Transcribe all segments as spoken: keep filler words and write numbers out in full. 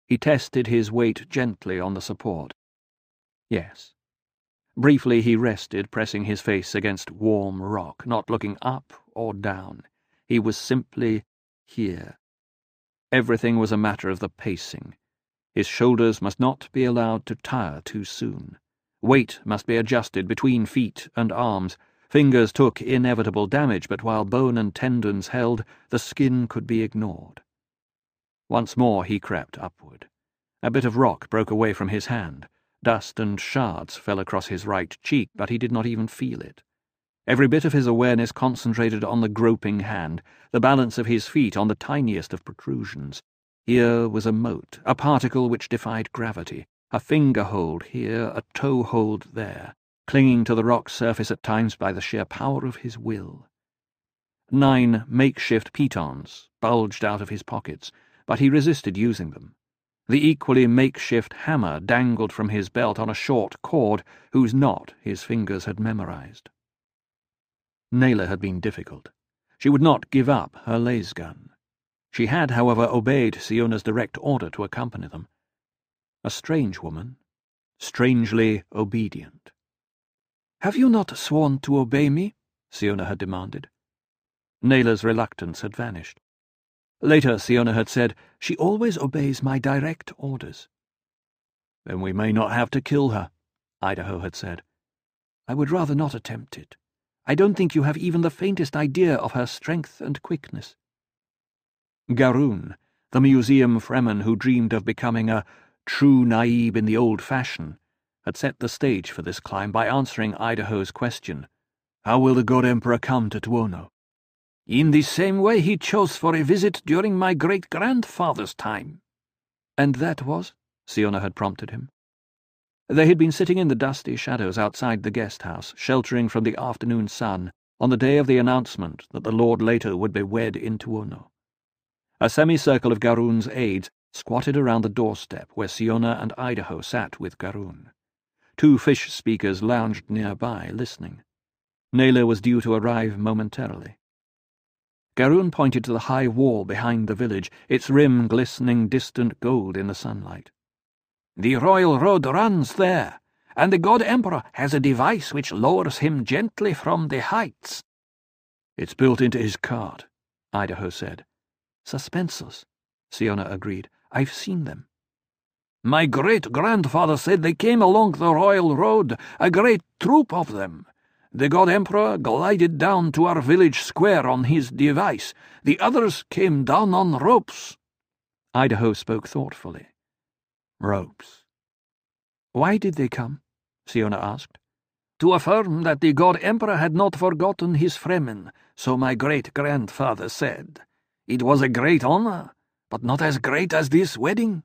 He tested his weight gently on the support. Yes. Briefly he rested, pressing his face against warm rock, not looking up or down. He was simply here. Everything was a matter of the pacing. His shoulders must not be allowed to tire too soon. Weight must be adjusted between feet and arms. Fingers took inevitable damage, but while bone and tendons held, the skin could be ignored. Once more he crept upward. A bit of rock broke away from his hand. Dust and shards fell across his right cheek, but he did not even feel it. Every bit of his awareness concentrated on the groping hand, the balance of his feet on the tiniest of protrusions. Here was a mote, a particle which defied gravity, a finger-hold here, a toe-hold there, clinging to the rock's surface at times by the sheer power of his will. Nine makeshift pitons bulged out of his pockets, but he resisted using them. The equally makeshift hammer dangled from his belt on a short cord whose knot his fingers had memorized. Nayla had been difficult. She would not give up her laser gun. She had, however, obeyed Siona's direct order to accompany them. A strange woman, strangely obedient. "Have you not sworn to obey me?" Siona had demanded. Nayla's reluctance had vanished. Later, Siona had said, "She always obeys my direct orders." "Then we may not have to kill her," Idaho had said. "I would rather not attempt it. I don't think you have even the faintest idea of her strength and quickness." Garoon, the museum Fremen who dreamed of becoming a true Naib in the old fashion, had set the stage for this climb by answering Idaho's question, "How will the God Emperor come to Tuono?" "In the same way he chose for a visit during my great-grandfather's time." "And that was?" Siona had prompted him. They had been sitting in the dusty shadows outside the guest-house, sheltering from the afternoon sun, on the day of the announcement that the Lord Leto would be wed in Tuono. A semicircle of Garoon's aides squatted around the doorstep where Siona and Idaho sat with Garoon. Two fish speakers lounged nearby, listening. Nayla was due to arrive momentarily. Garoon pointed to the high wall behind the village, its rim glistening distant gold in the sunlight. "The royal road runs there, and the God Emperor has a device which lowers him gently from the heights." "It's built into his cart," Idaho said. "Suspensors," Siona agreed. "I've seen them." "My great-grandfather said they came along the royal road, a great troop of them. The God Emperor glided down to our village square on his device. The others came down on ropes." Idaho spoke thoughtfully. "Ropes." "Why did they come?" Siona asked. "To affirm that the God Emperor had not forgotten his Fremen, so my great-grandfather said. It was a great honor, but not as great as this wedding."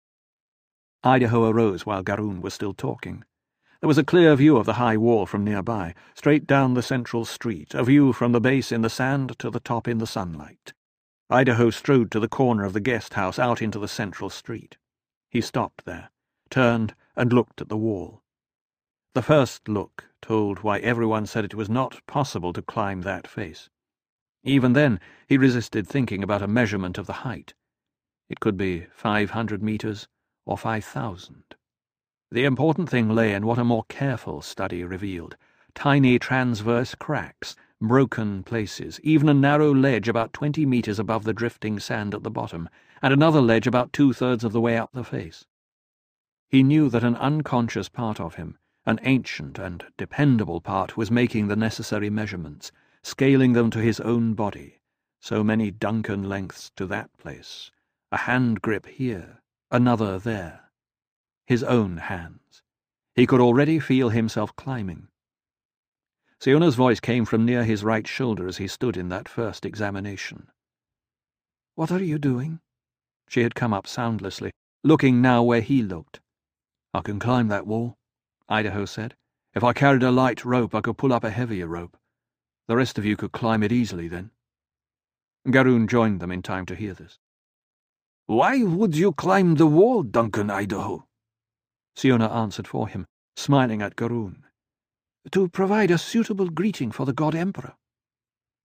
Idaho arose while Garoon was still talking. There was a clear view of the high wall from nearby, straight down the central street, a view from the base in the sand to the top in the sunlight. Idaho strode to the corner of the guest-house out into the central street. He stopped there, turned and looked at the wall. The first look told why everyone said it was not possible to climb that face. Even then, he resisted thinking about a measurement of the height. It could be five hundred meters or five thousand. The important thing lay in what a more careful study revealed. Tiny transverse cracks, broken places, even a narrow ledge about twenty meters above the drifting sand at the bottom, and another ledge about two-thirds of the way up the face. He knew that an unconscious part of him, an ancient and dependable part, was making the necessary measurements, scaling them to his own body. So many Duncan lengths to that place, a hand grip here, another there. His own hands. He could already feel himself climbing. Siona's voice came from near his right shoulder as he stood in that first examination. "What are you doing?" She had come up soundlessly, looking now where he looked. "I can climb that wall," Idaho said. "If I carried a light rope, I could pull up a heavier rope. The rest of you could climb it easily then." Garoon joined them in time to hear this. "Why would you climb the wall, Duncan Idaho?" Siona answered for him, smiling at Garoon. "To provide a suitable greeting for the God Emperor."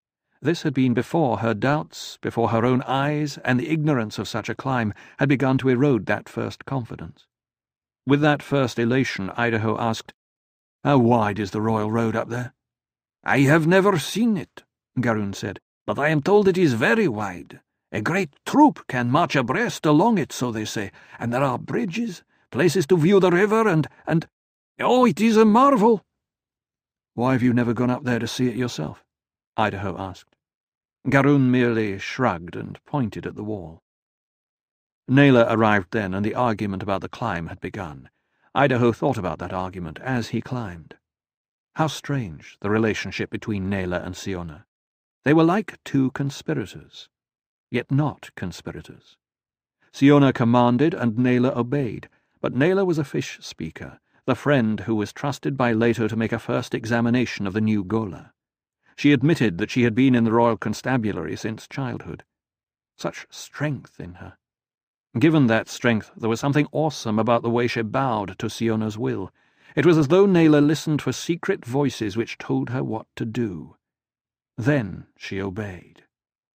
This had been before her doubts, before her own eyes and the ignorance of such a climb had begun to erode that first confidence. With that first elation, Idaho asked, "How wide is the Royal Road up there?" "I have never seen it," Garoon said, "but I am told it is very wide. A great troop can march abreast along it, so they say, and there are bridges, places to view the river, and, and... oh, it is a marvel." "Why have you never gone up there to see it yourself?" Idaho asked. Garoon merely shrugged and pointed at the wall. Naylor arrived then, and the argument about the climb had begun. Idaho thought about that argument as he climbed. How strange, the relationship between Naylor and Siona. They were like two conspirators, yet not conspirators. Siona commanded and Naylor obeyed, but Naylor was a fish speaker, the friend who was trusted by Leto to make a first examination of the new Ghola. She admitted that she had been in the Royal Constabulary since childhood. Such strength in her. Given that strength, there was something awesome about the way she bowed to Siona's will. It was as though Naylor listened for secret voices which told her what to do. Then she obeyed.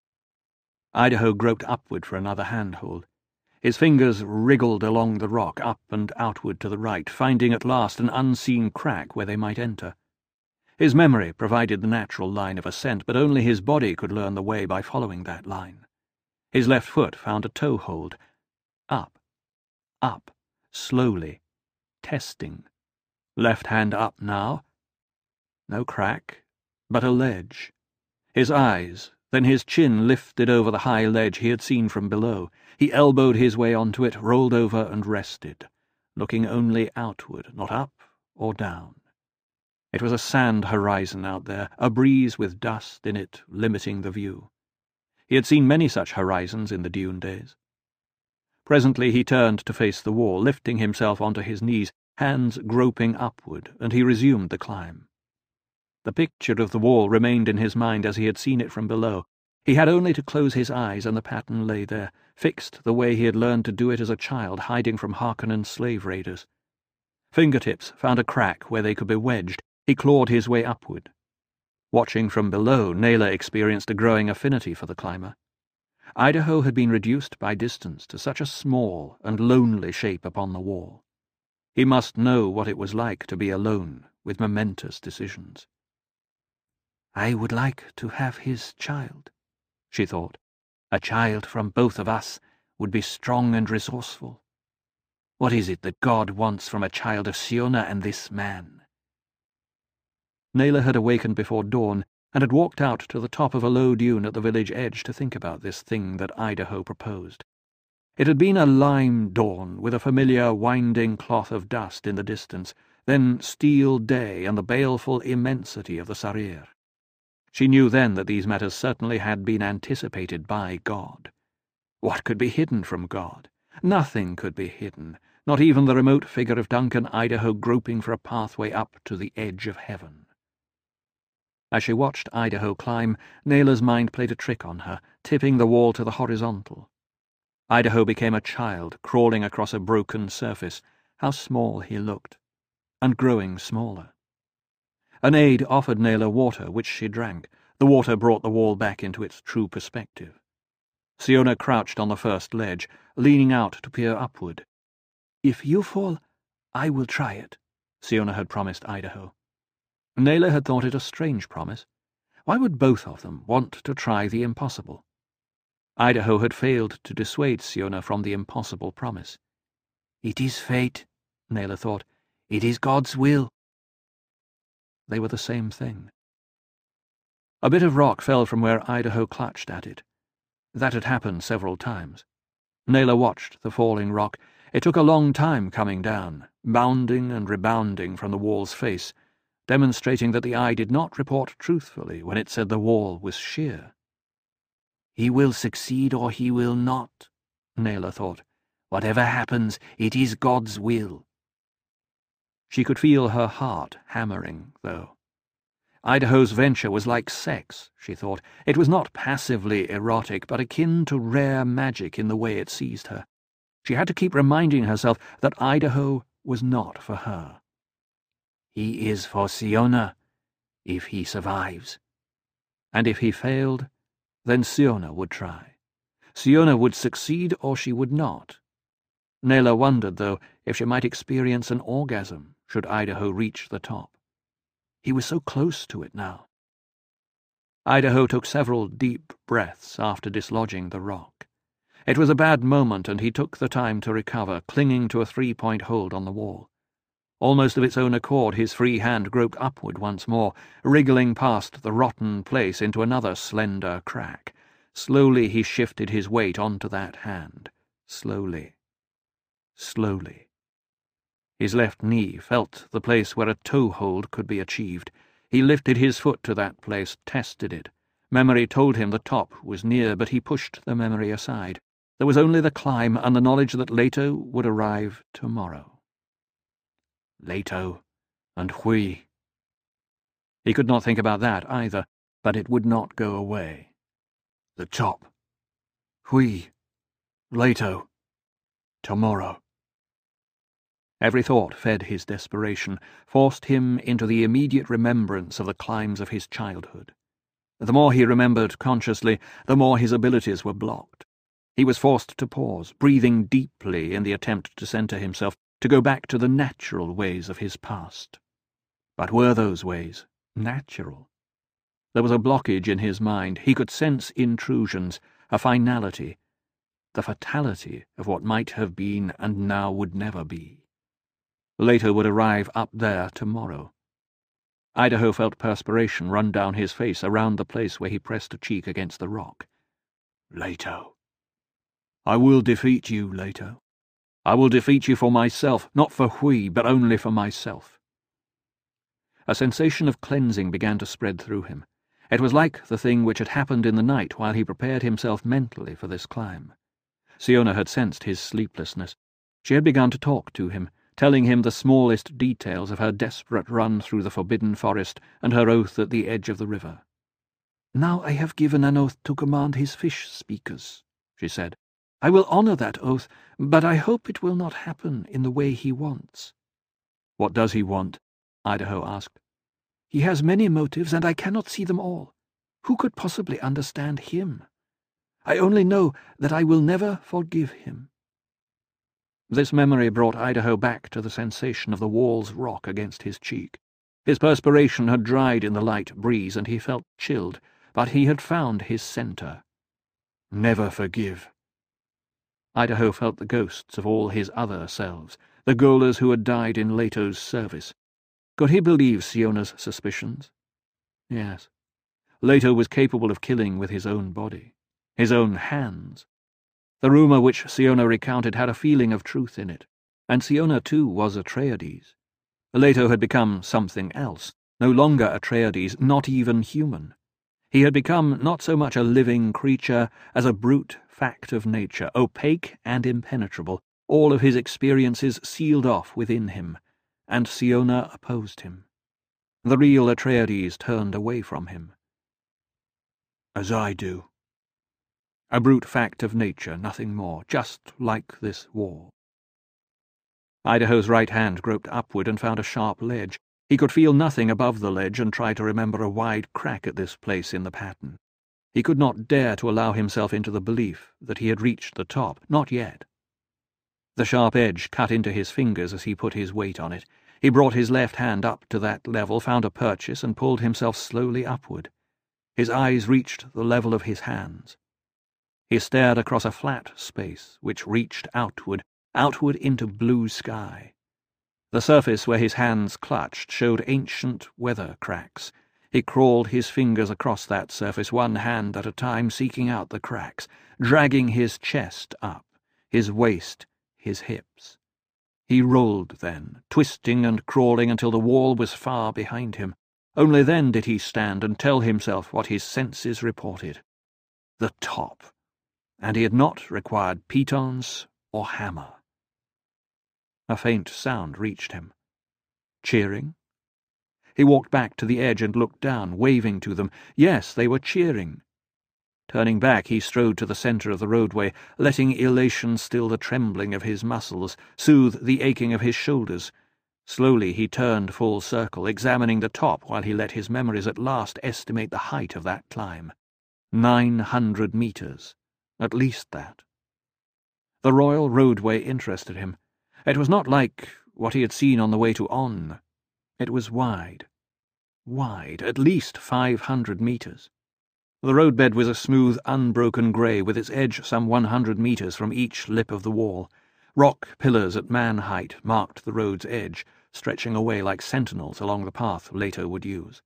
Idaho groped upward for another handhold. His fingers wriggled along the rock, up and outward to the right, finding at last an unseen crack where they might enter. His memory provided the natural line of ascent, but only his body could learn the way by following that line. His left foot found a toe-hold. Up, up, slowly, testing. Left hand up now. No crack, but a ledge. His eyes, then his chin lifted over the high ledge he had seen from below. He elbowed his way onto it, rolled over and rested, looking only outward, not up or down. It was a sand horizon out there, a breeze with dust in it limiting the view. He had seen many such horizons in the dune days. Presently he turned to face the wall, lifting himself onto his knees, hands groping upward, and he resumed the climb. The picture of the wall remained in his mind as he had seen it from below. He had only to close his eyes, and the pattern lay there, fixed the way he had learned to do it as a child, hiding from Harkonnen's slave raiders. Fingertips found a crack where they could be wedged. He clawed his way upward. Watching from below, Naylor experienced a growing affinity for the climber. Idaho had been reduced by distance to such a small and lonely shape upon the wall. He must know what it was like to be alone with momentous decisions. "I would like to have his child," she thought. "A child from both of us would be strong and resourceful. What is it that God wants from a child of Siona and this man?" Naylor had awakened before dawn, and had walked out to the top of a low dune at the village edge to think about this thing that Idaho proposed. It had been a lime dawn, with a familiar winding cloth of dust in the distance, then steel day and the baleful immensity of the Sarir. She knew then that these matters certainly had been anticipated by God. What could be hidden from God? Nothing could be hidden, not even the remote figure of Duncan Idaho groping for a pathway up to the edge of heaven. As she watched Idaho climb, Naylor's mind played a trick on her, tipping the wall to the horizontal. Idaho became a child, crawling across a broken surface. How small he looked, and growing smaller. An aide offered Naylor water, which she drank. The water brought the wall back into its true perspective. Siona crouched on the first ledge, leaning out to peer upward. "If you fall, I will try it," Siona had promised Idaho. Naylor had thought it a strange promise. Why would both of them want to try the impossible? Idaho had failed to dissuade Siona from the impossible promise. "It is fate," Naylor thought. "It is God's will." They were the same thing. A bit of rock fell from where Idaho clutched at it. That had happened several times. Naylor watched the falling rock. It took a long time coming down, bounding and rebounding from the wall's face, demonstrating that the eye did not report truthfully when it said the wall was sheer. "He will succeed or he will not," Naylor thought. "Whatever happens, it is God's will." She could feel her heart hammering, though. Idaho's venture was like sex, she thought. It was not passively erotic, but akin to rare magic in the way it seized her. She had to keep reminding herself that Idaho was not for her. "He is for Siona, if he survives." And if he failed, then Siona would try. Siona would succeed or she would not. Nayla wondered, though, if she might experience an orgasm should Idaho reach the top. He was so close to it now. Idaho took several deep breaths after dislodging the rock. It was a bad moment, and he took the time to recover, clinging to a three-point hold on the wall. Almost of its own accord, his free hand groped upward once more, wriggling past the rotten place into another slender crack. Slowly he shifted his weight onto that hand. Slowly. Slowly. His left knee felt the place where a toe-hold could be achieved. He lifted his foot to that place, tested it. Memory told him the top was near, but he pushed the memory aside. There was only the climb and the knowledge that Leto would arrive tomorrow. Leto and Hui. He could not think about that either, but it would not go away. The top. Hui. Leto. Tomorrow. Every thought fed his desperation, forced him into the immediate remembrance of the climbs of his childhood. The more he remembered consciously, the more his abilities were blocked. He was forced to pause, breathing deeply in the attempt to center himself, to go back to the natural ways of his past. But were those ways natural? There was a blockage in his mind. He could sense intrusions, a finality, the fatality of what might have been and now would never be. Leto would arrive up there tomorrow. Idaho felt perspiration run down his face around the place where he pressed a cheek against the rock. Leto. I will defeat you, Leto. I will defeat you for myself, not for Hui, but only for myself. A sensation of cleansing began to spread through him. It was like the thing which had happened in the night while he prepared himself mentally for this climb. Siona had sensed his sleeplessness. She had begun to talk to him, telling him the smallest details of her desperate run through the forbidden forest and her oath at the edge of the river. "Now I have given an oath to command his fish-speakers," she said. "I will honor that oath, but I hope it will not happen in the way he wants." "What does he want?" Idaho asked. "He has many motives, and I cannot see them all. Who could possibly understand him? I only know that I will never forgive him." This memory brought Idaho back to the sensation of the wall's rock against his cheek. His perspiration had dried in the light breeze, and he felt chilled, but he had found his center. Never forgive. Idaho felt the ghosts of all his other selves, the gaolers who had died in Leto's service. Could he believe Siona's suspicions? Yes. Leto was capable of killing with his own body, his own hands. The rumor which Siona recounted had a feeling of truth in it, and Siona too was Atreides. Leto had become something else, no longer Atreides, not even human. He had become not so much a living creature as a brute fact of nature, opaque and impenetrable, all of his experiences sealed off within him, and Siona opposed him. The real Atreides turned away from him. As I do. A brute fact of nature, nothing more, just like this war. Idaho's right hand groped upward and found a sharp ledge. He could feel nothing above the ledge and tried to remember a wide crack at this place in the pattern. He could not dare to allow himself into the belief that he had reached the top, not yet. The sharp edge cut into his fingers as he put his weight on it. He brought his left hand up to that level, found a purchase, and pulled himself slowly upward. His eyes reached the level of his hands. He stared across a flat space which reached outward, outward into blue sky. The surface where his hands clutched showed ancient weather cracks. He crawled his fingers across that surface, one hand at a time, seeking out the cracks, dragging his chest up, his waist, his hips. He rolled then, twisting and crawling until the wall was far behind him. Only then did he stand and tell himself what his senses reported. The top. And he had not required pitons or hammer. A faint sound reached him. Cheering? He walked back to the edge and looked down, waving to them. Yes, they were cheering. Turning back, he strode to the centre of the roadway, letting elation still the trembling of his muscles, soothe the aching of his shoulders. Slowly he turned full circle, examining the top while he let his memories at last estimate the height of that climb. Nine hundred metres. At least that. The royal roadway interested him. It was not like what he had seen on the way to On. It was wide. Wide, at least five hundred metres. The roadbed was a smooth, unbroken grey, with its edge some one hundred metres from each lip of the wall. Rock pillars at man-height marked the road's edge, stretching away like sentinels along the path Leto would use.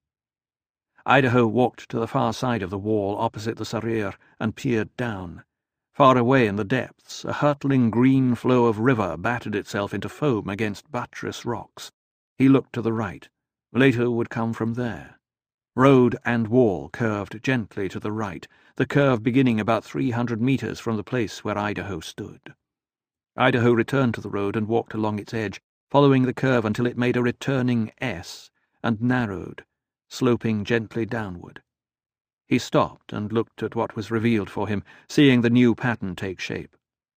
Idaho walked to the far side of the wall opposite the Sarir and peered down. Far away in the depths, a hurtling green flow of river battered itself into foam against buttress rocks. He looked to the right. Leto would come from there. Road and wall curved gently to the right, the curve beginning about three hundred metres from the place where Idaho stood. Idaho returned to the road and walked along its edge, following the curve until it made a returning S and narrowed, sloping gently downward. He stopped and looked at what was revealed for him, seeing the new pattern take shape.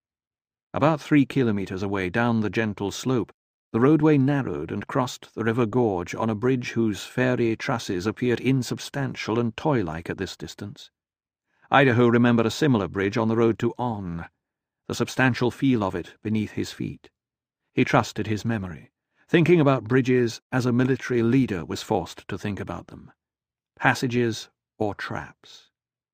About three kilometres away down the gentle slope, the roadway narrowed and crossed the river gorge on a bridge whose fairy trusses appeared insubstantial and toy-like at this distance. Idaho remembered a similar bridge on the road to On, the substantial feel of it beneath his feet. He trusted his memory, thinking about bridges as a military leader was forced to think about them. Passages or traps.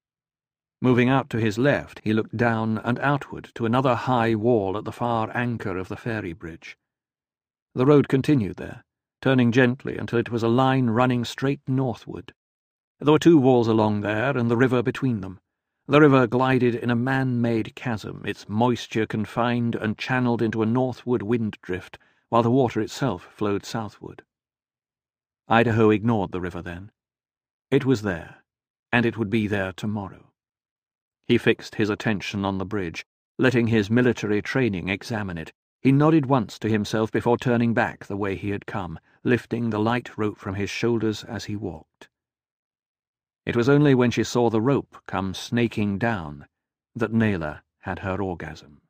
Moving out to his left, he looked down and outward to another high wall at the far anchor of the ferry bridge. The road continued there, turning gently until it was a line running straight northward. There were two walls along there and the river between them. The river glided in a man-made chasm, its moisture confined and channeled into a northward wind drift, while the water itself flowed southward. Idaho ignored the river then. It was there, and it would be there tomorrow. He fixed his attention on the bridge, letting his military training examine it. He nodded once to himself before turning back the way he had come, lifting the light rope from his shoulders as he walked. It was only when she saw the rope come snaking down that Nayla had her orgasm.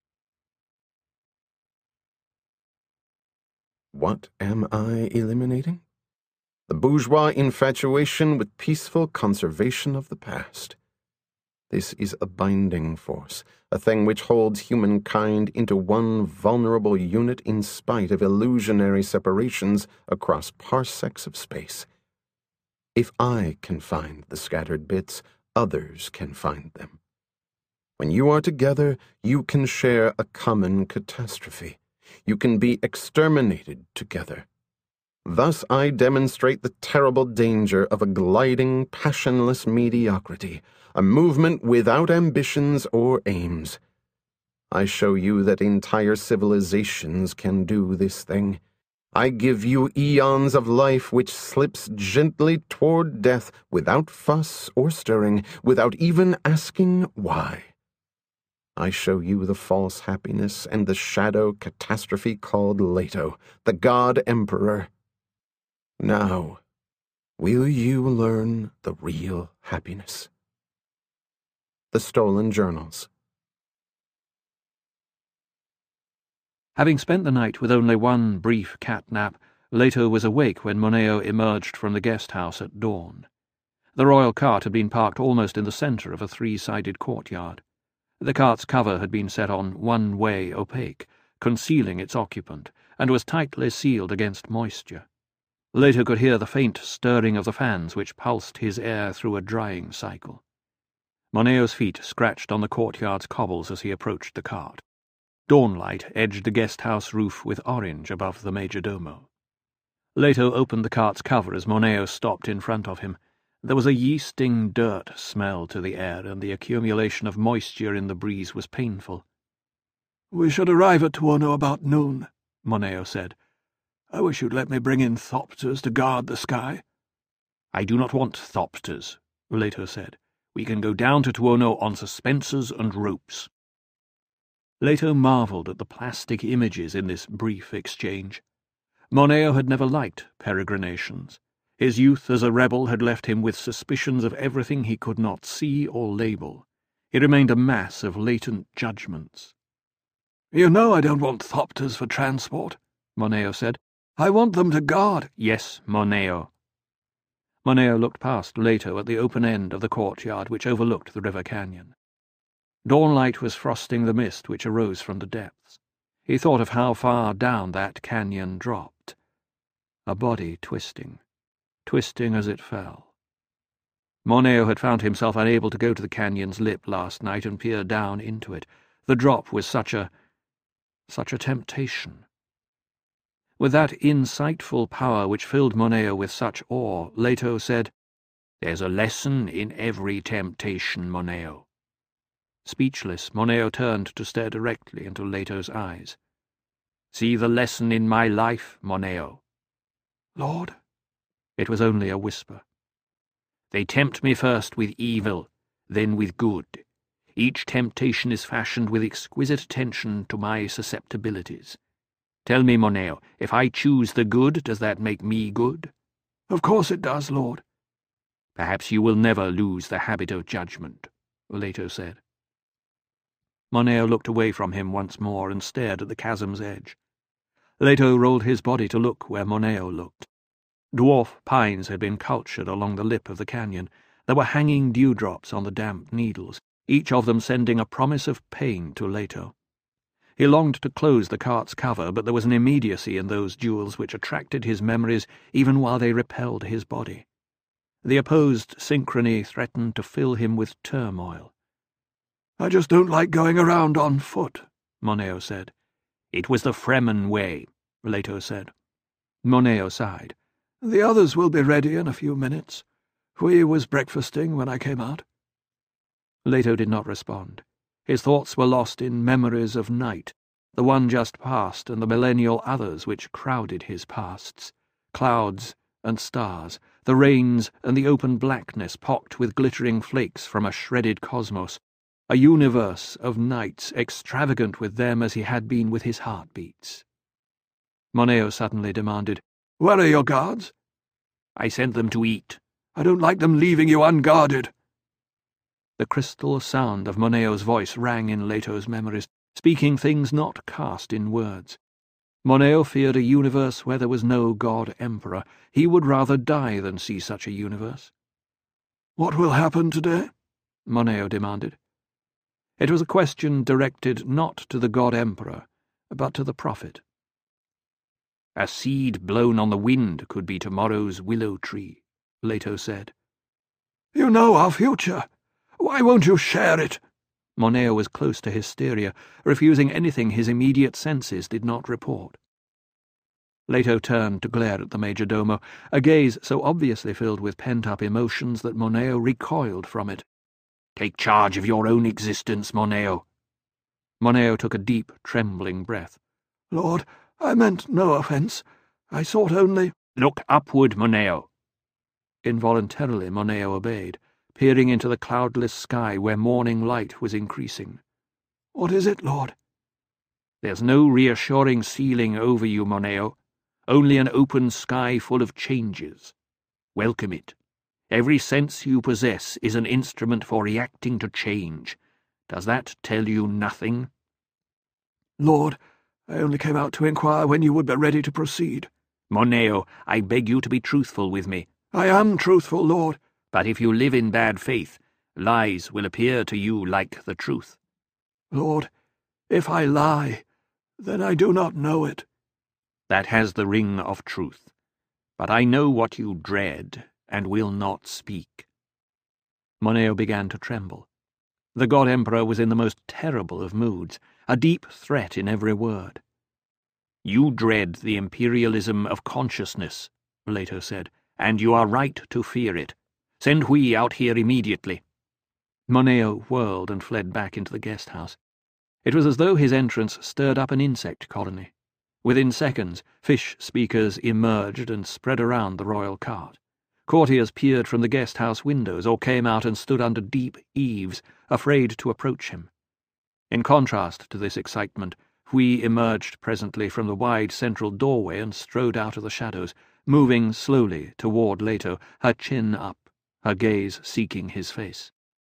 What am I eliminating? The bourgeois infatuation with peaceful conservation of the past. This is a binding force, a thing which holds humankind into one vulnerable unit in spite of illusionary separations across parsecs of space. If I can find the scattered bits, others can find them. When you are together, you can share a common catastrophe. You can be exterminated together. Thus I demonstrate the terrible danger of a gliding, passionless mediocrity, a movement without ambitions or aims. I show you that entire civilizations can do this thing. I give you eons of life which slips gently toward death without fuss or stirring, without even asking why. I show you the false happiness and the shadow catastrophe called Leto, the god-emperor. Now, will you learn the real happiness? The Stolen Journals. Having spent the night with only one brief cat nap, Leto was awake when Moneo emerged from the guest house at dawn. The royal cart had been parked almost in the centre of a three-sided courtyard. The cart's cover had been set on one-way opaque, concealing its occupant, and was tightly sealed against moisture. Leto could hear the faint stirring of the fans which pulsed his air through a drying cycle. Moneo's feet scratched on the courtyard's cobbles as he approached the cart. Dawnlight edged the guest-house roof with orange above the major domo. Leto opened the cart's cover as Moneo stopped in front of him. There was a yeasting dirt smell to the air, and the accumulation of moisture in the breeze was painful. "We should arrive at Tuono about noon," Moneo said. "I wish you'd let me bring in thopters to guard the sky." "I do not want thopters," Leto said. "We can go down to Tuono on suspensors and ropes." Leto marvelled at the plastic images in this brief exchange. Moneo had never liked peregrinations. His youth as a rebel had left him with suspicions of everything he could not see or label. He remained a mass of latent judgments. "You know I don't want thopters for transport," Moneo said. I want them to guard. Yes, Moneo. Moneo looked past Leto at the open end of the courtyard which overlooked the river canyon. Dawnlight was frosting the mist which arose from the depths. He thought of how far down that canyon dropped. A body twisting, twisting as it fell. Moneo had found himself unable to go to the canyon's lip last night and peer down into it. The drop was such a... such a temptation. With that insightful power which filled Moneo with such awe, Leto said, "There's a lesson in every temptation, Moneo." Speechless, Moneo turned to stare directly into Leto's eyes. "See the lesson in my life, Moneo." "Lord?" It was only a whisper. "They tempt me first with evil, then with good. Each temptation is fashioned with exquisite attention to my susceptibilities. Tell me, Moneo, if I choose the good, does that make me good?" "Of course it does, Lord." "Perhaps you will never lose the habit of judgment," Leto said. Moneo looked away from him once more and stared at the chasm's edge. Leto rolled his body to look where Moneo looked. Dwarf pines had been cultured along the lip of the canyon. There were hanging dewdrops on the damp needles, each of them sending a promise of pain to Leto. He longed to close the cart's cover, but there was an immediacy in those jewels which attracted his memories even while they repelled his body. The opposed synchrony threatened to fill him with turmoil. "I just don't like going around on foot," Moneo said. "It was the Fremen way," Leto said. Moneo sighed. "The others will be ready in a few minutes. Hui was breakfasting when I came out." Leto did not respond. His thoughts were lost in memories of night, the one just past and the millennial others which crowded his pasts, clouds and stars, the rains and the open blackness pocked with glittering flakes from a shredded cosmos, a universe of nights extravagant with them as he had been with his heartbeats. Moneo suddenly demanded, "Where are your guards?" "I sent them to eat." "I don't like them leaving you unguarded." The crystal sound of Moneo's voice rang in Leto's memories, speaking things not cast in words. Moneo feared a universe where there was no god-emperor. He would rather die than see such a universe. "What will happen today?" Moneo demanded. It was a question directed not to the god-emperor, but to the prophet. "A seed blown on the wind could be tomorrow's willow tree," Leto said. "You know our future. Why won't you share it?" Moneo was close to hysteria, refusing anything his immediate senses did not report. Leto turned to glare at the majordomo, a gaze so obviously filled with pent-up emotions that Moneo recoiled from it. "Take charge of your own existence, Moneo." Moneo took a deep, trembling breath. "Lord, I meant no offence. I sought only—" "Look upward, Moneo." Involuntarily Moneo obeyed, peering into the cloudless sky where morning light was increasing. "What is it, Lord?" "There's no reassuring ceiling over you, Moneo. Only an open sky full of changes. Welcome it. Every sense you possess is an instrument for reacting to change. Does that tell you nothing?" "Lord, I only came out to inquire when you would be ready to proceed." "Moneo, I beg you to be truthful with me." "I am truthful, Lord." "But if you live in bad faith, lies will appear to you like the truth." "Lord, if I lie, then I do not know it." "That has the ring of truth. But I know what you dread, and will not speak." Moneo began to tremble. The God-Emperor was in the most terrible of moods, a deep threat in every word. "You dread the imperialism of consciousness," Leto said, "and you are right to fear it. Send Hui out here immediately." Moneo whirled and fled back into the guest-house. It was as though his entrance stirred up an insect colony. Within seconds, fish-speakers emerged and spread around the royal cart. Courtiers peered from the guest-house windows or came out and stood under deep eaves, afraid to approach him. In contrast to this excitement, Hui emerged presently from the wide central doorway and strode out of the shadows, moving slowly toward Leto, her chin up, her gaze seeking his face.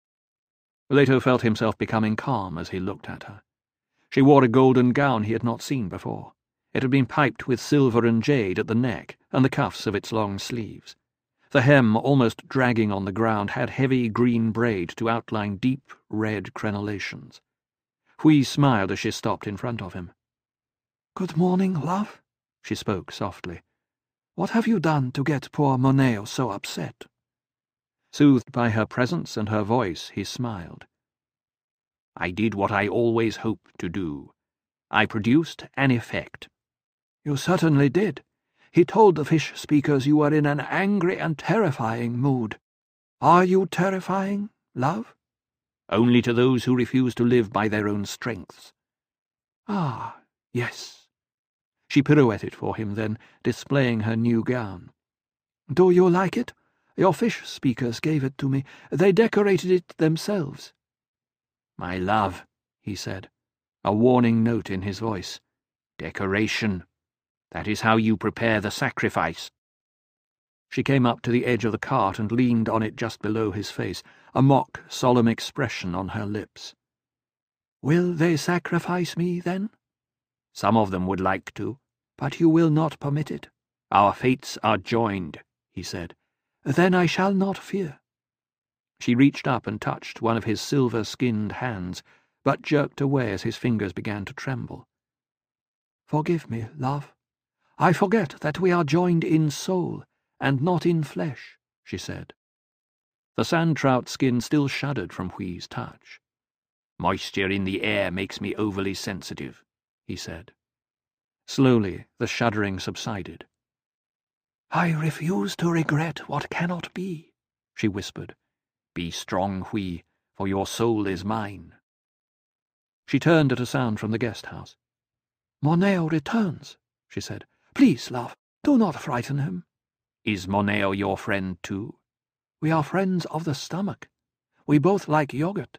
Leto felt himself becoming calm as he looked at her. She wore a golden gown he had not seen before. It had been piped with silver and jade at the neck and the cuffs of its long sleeves. The hem, almost dragging on the ground, had heavy green braid to outline deep red crenellations. Hui smiled as she stopped in front of him. "Good morning, love," she spoke softly. "What have you done to get poor Moneo so upset?" Soothed by her presence and her voice, he smiled. "I did what I always hoped to do. I produced an effect." "You certainly did. He told the fish speakers you were in an angry and terrifying mood. Are you terrifying, love?" "Only to those who refuse to live by their own strengths." "Ah, yes." She pirouetted for him then, displaying her new gown. "Do you like it? Your fish speakers gave it to me. They decorated it themselves." "My love," he said, a warning note in his voice. "Decoration. That is how you prepare the sacrifice." She came up to the edge of the cart and leaned on it just below his face, a mock, solemn expression on her lips. "Will they sacrifice me, then?" "Some of them would like to." "But you will not permit it?" "Our fates are joined," he said. "Then I shall not fear." She reached up and touched one of his silver-skinned hands, but jerked away as his fingers began to tremble. "Forgive me, love. I forget that we are joined in soul, and not in flesh," she said. The sand-trout skin still shuddered from Hui's touch. "Moisture in the air makes me overly sensitive," he said. Slowly the shuddering subsided. "I refuse to regret what cannot be," she whispered. "Be strong, Hui, for your soul is mine." She turned at a sound from the guest-house. "Moneo returns," she said. "Please, love, do not frighten him." "Is Moneo your friend too?" "We are friends of the stomach. We both like yogurt."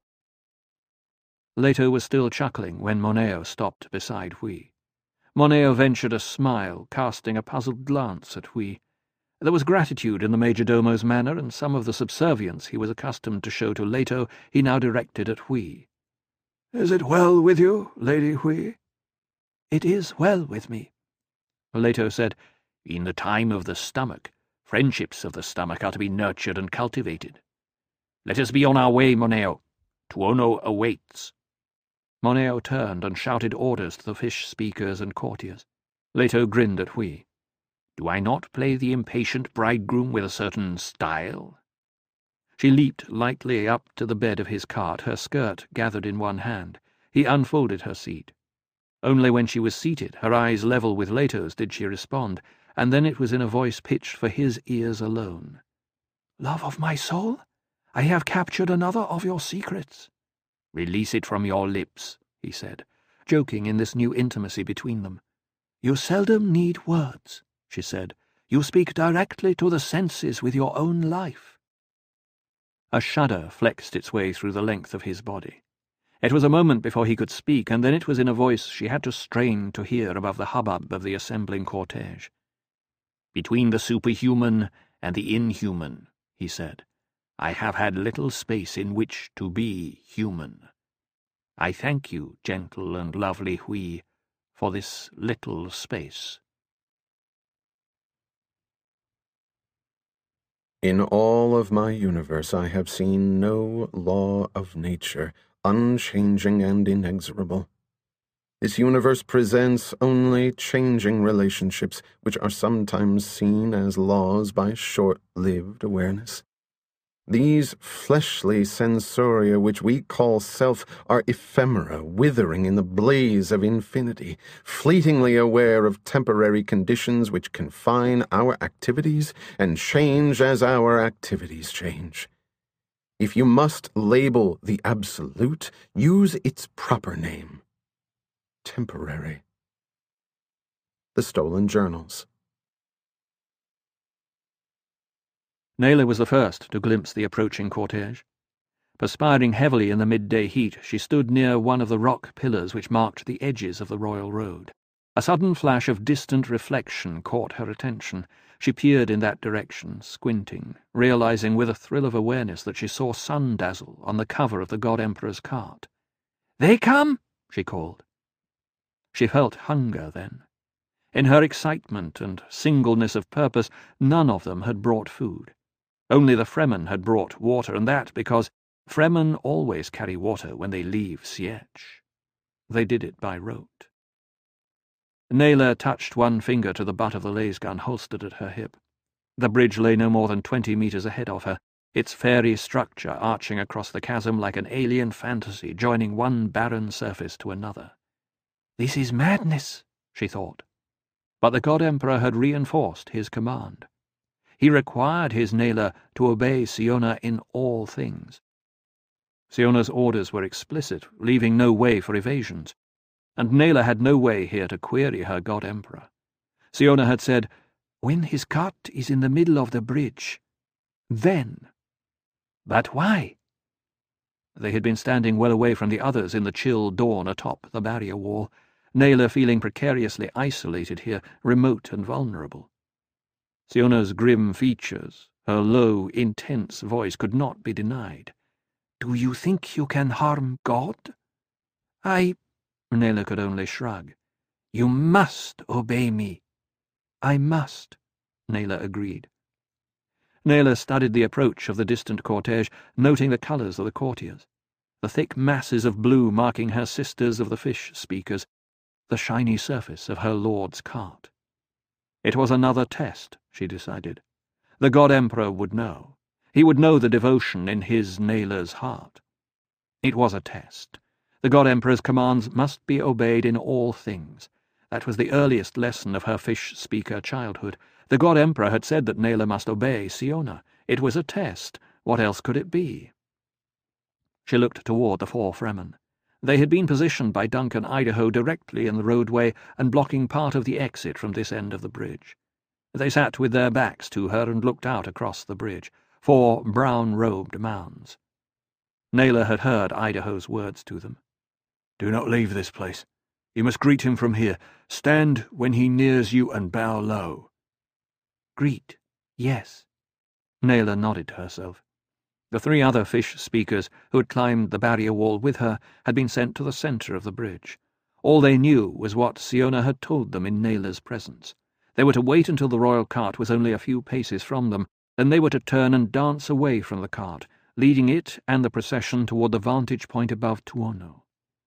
Leto was still chuckling when Moneo stopped beside Hui. Moneo ventured a smile, casting a puzzled glance at Hui. There was gratitude in the majordomo's manner, and some of the subservience he was accustomed to show to Leto he now directed at Hui. "Is it well with you, Lady Hui?" "It is well with me." Leto said, "In the time of the stomach, friendships of the stomach are to be nurtured and cultivated. Let us be on our way, Moneo. Tuono awaits." Moneo turned and shouted orders to the fish-speakers and courtiers. Leto grinned at Hui. "Do I not play the impatient bridegroom with a certain style?" She leaped lightly up to the bed of his cart, her skirt gathered in one hand. He unfolded her seat. Only when she was seated, her eyes level with Leto's, did she respond, and then it was in a voice pitched for his ears alone. "Love of my soul, I have captured another of your secrets." "Release it from your lips," he said, joking in this new intimacy between them. "You seldom need words," she said. "You speak directly to the senses with your own life." A shudder flexed its way through the length of his body. It was a moment before he could speak, and then it was in a voice she had to strain to hear above the hubbub of the assembling cortege. "Between the superhuman and the inhuman," he said, "I have had little space in which to be human. I thank you, gentle and lovely Hui, for this little space." In all of my universe I have seen no law of nature, unchanging and inexorable. This universe presents only changing relationships, which are sometimes seen as laws by short-lived awareness. These fleshly sensoria which we call self are ephemera, withering in the blaze of infinity, fleetingly aware of temporary conditions which confine our activities and change as our activities change. If you must label the absolute, use its proper name. Temporary. The Stolen Journals. Nayla was the first to glimpse the approaching cortege. Perspiring heavily in the midday heat, she stood near one of the rock pillars which marked the edges of the royal road. A sudden flash of distant reflection caught her attention. She peered in that direction, squinting, realizing with a thrill of awareness that she saw Sun-Dazzle on the cover of the God-Emperor's cart. "They come!" she called. She felt hunger then. In her excitement and singleness of purpose, none of them had brought food. Only the Fremen had brought water, and that because Fremen always carry water when they leave Sietch. They did it by rote. Naylor touched one finger to the butt of the lasgun holstered at her hip. The bridge lay no more than twenty metres ahead of her, its fairy structure arching across the chasm like an alien fantasy, joining one barren surface to another. This is madness, she thought. But the God Emperor had reinforced his command. He required his Naylor to obey Siona in all things. Siona's orders were explicit, leaving no way for evasions, and Naylor had no way here to query her God Emperor. Siona had said, "When his cart is in the middle of the bridge, then." But why? They had been standing well away from the others in the chill dawn atop the barrier wall, Naylor feeling precariously isolated here, remote and vulnerable. Siona's grim features, her low, intense voice could not be denied. "Do you think you can harm God?" "I—" Naylor could only shrug. "You must obey me." "I must," Naylor agreed. Naylor studied the approach of the distant cortege, noting the colours of the courtiers, the thick masses of blue marking her sisters of the fish speakers, the shiny surface of her lord's cart. It was another test, she decided. The God Emperor would know. He would know the devotion in his Naylor's heart. It was a test. The God Emperor's commands must be obeyed in all things. That was the earliest lesson of her fish-speaker childhood. The God Emperor had said that Naylor must obey Siona. It was a test. What else could it be? She looked toward the four Fremen. They had been positioned by Duncan Idaho directly in the roadway and blocking part of the exit from this end of the bridge. They sat with their backs to her and looked out across the bridge, four brown-robed mounds. Naylor had heard Idaho's words to them. "Do not leave this place. You must greet him from here. Stand when he nears you and bow low." "Greet, yes." Naylor nodded to herself. The three other fish speakers who had climbed the barrier wall with her had been sent to the centre of the bridge. All they knew was what Siona had told them in Naylor's presence. They were to wait until the royal cart was only a few paces from them, then they were to turn and dance away from the cart, leading it and the procession toward the vantage point above Tuono.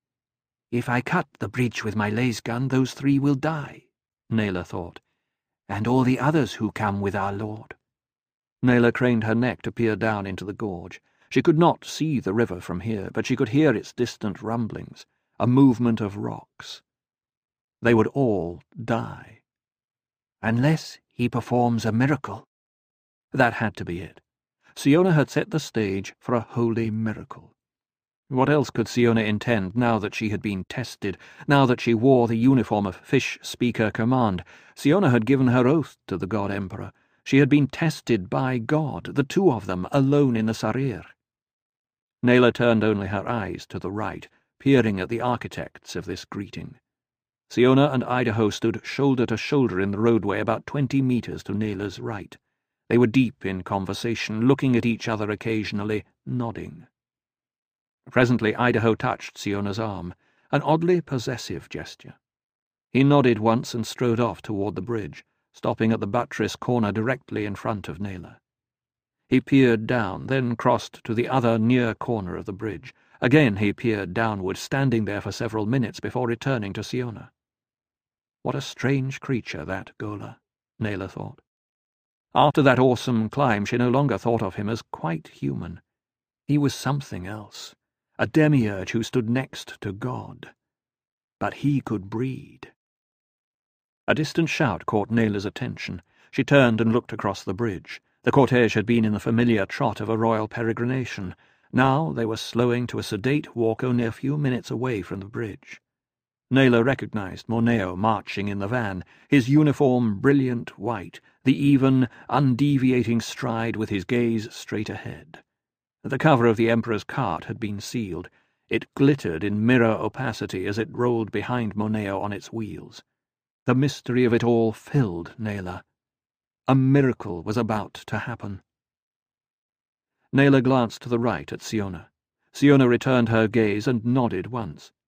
"If I cut the bridge with my lasgun, those three will die," Naylor thought, "and all the others who come with our lord." Naylor craned her neck to peer down into the gorge. She could not see the river from here, but she could hear its distant rumblings, a movement of rocks. They would all die. Unless he performs a miracle. That had to be it. Siona had set the stage for a holy miracle. What else could Siona intend now that she had been tested, now that she wore the uniform of Fish-Speaker Command? Siona had given her oath to the God Emperor. She had been tested by God, the two of them, alone in the Sarir. Naylor turned only her eyes to the right, peering at the architects of this greeting. Siona and Idaho stood shoulder to shoulder in the roadway about twenty metres to Naylor's right. They were deep in conversation, looking at each other occasionally, nodding. Presently Idaho touched Siona's arm, an oddly possessive gesture. He nodded once and strode off toward the bridge, stopping at the buttress corner directly in front of Naylor. He peered down, then crossed to the other near corner of the bridge. Again he peered downward, standing there for several minutes before returning to Siona. What a strange creature, that Ghola, Naylor thought. After that awesome climb, she no longer thought of him as quite human. He was something else, a demiurge who stood next to God. But he could breed. A distant shout caught Naylor's attention. She turned and looked across the bridge. The cortege had been in the familiar trot of a royal peregrination. Now they were slowing to a sedate walk only a few minutes away from the bridge. Naylor recognized Morneo marching in the van, his uniform brilliant white, the even, undeviating stride with his gaze straight ahead. The cover of the Emperor's cart had been sealed. It glittered in mirror opacity as it rolled behind Morneo on its wheels. The mystery of it all filled Naylor. A miracle was about to happen. Naylor glanced to the right at Siona. Siona returned her gaze and nodded once.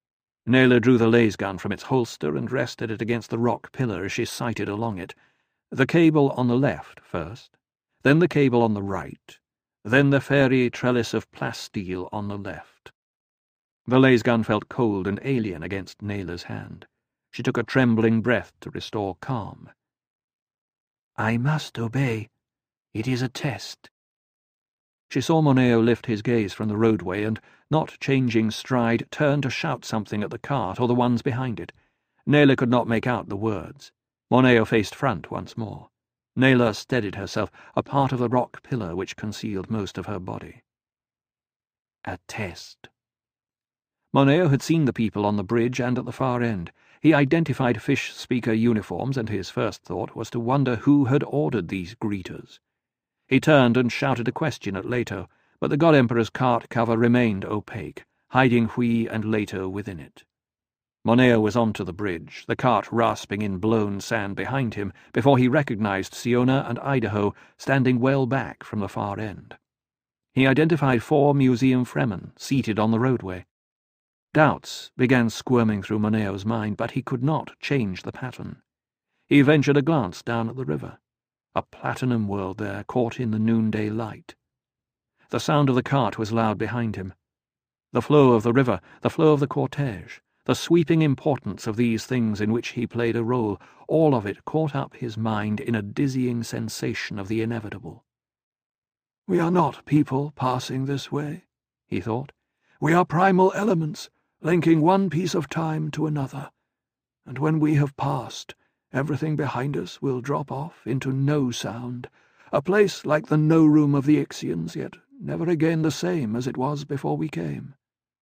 Naylor drew the laser gun from its holster and rested it against the rock pillar as she sighted along it. The cable on the left first, then the cable on the right, then the fairy trellis of plasteel on the left. The laser gun felt cold and alien against Naylor's hand. She took a trembling breath to restore calm. "I must obey. It is a test." She saw Moneo lift his gaze from the roadway and, not changing stride, turn to shout something at the cart or the ones behind it. Naylor could not make out the words. Moneo faced front once more. Naylor steadied herself, a part of the rock pillar which concealed most of her body. A test. Moneo had seen the people on the bridge and at the far end. He identified fish-speaker uniforms, and his first thought was to wonder who had ordered these greeters. He turned and shouted a question at Leto, but the God Emperor's cart cover remained opaque, hiding Hui and Leto within it. Moneo was onto the bridge, the cart rasping in blown sand behind him, before he recognized Siona and Idaho standing well back from the far end. He identified four museum Fremen seated on the roadway. Doubts began squirming through Moneo's mind, but he could not change the pattern. He ventured a glance down at the river. A platinum world there, caught in the noonday light. The sound of the cart was loud behind him. The flow of the river, the flow of the cortege, the sweeping importance of these things in which he played a role, all of it caught up his mind in a dizzying sensation of the inevitable. "We are not people passing this way," he thought. "We are primal elements, linking one piece of time to another, and when we have passed, everything behind us will drop off into no sound, a place like the no-room of the Ixians, yet never again the same as it was before we came."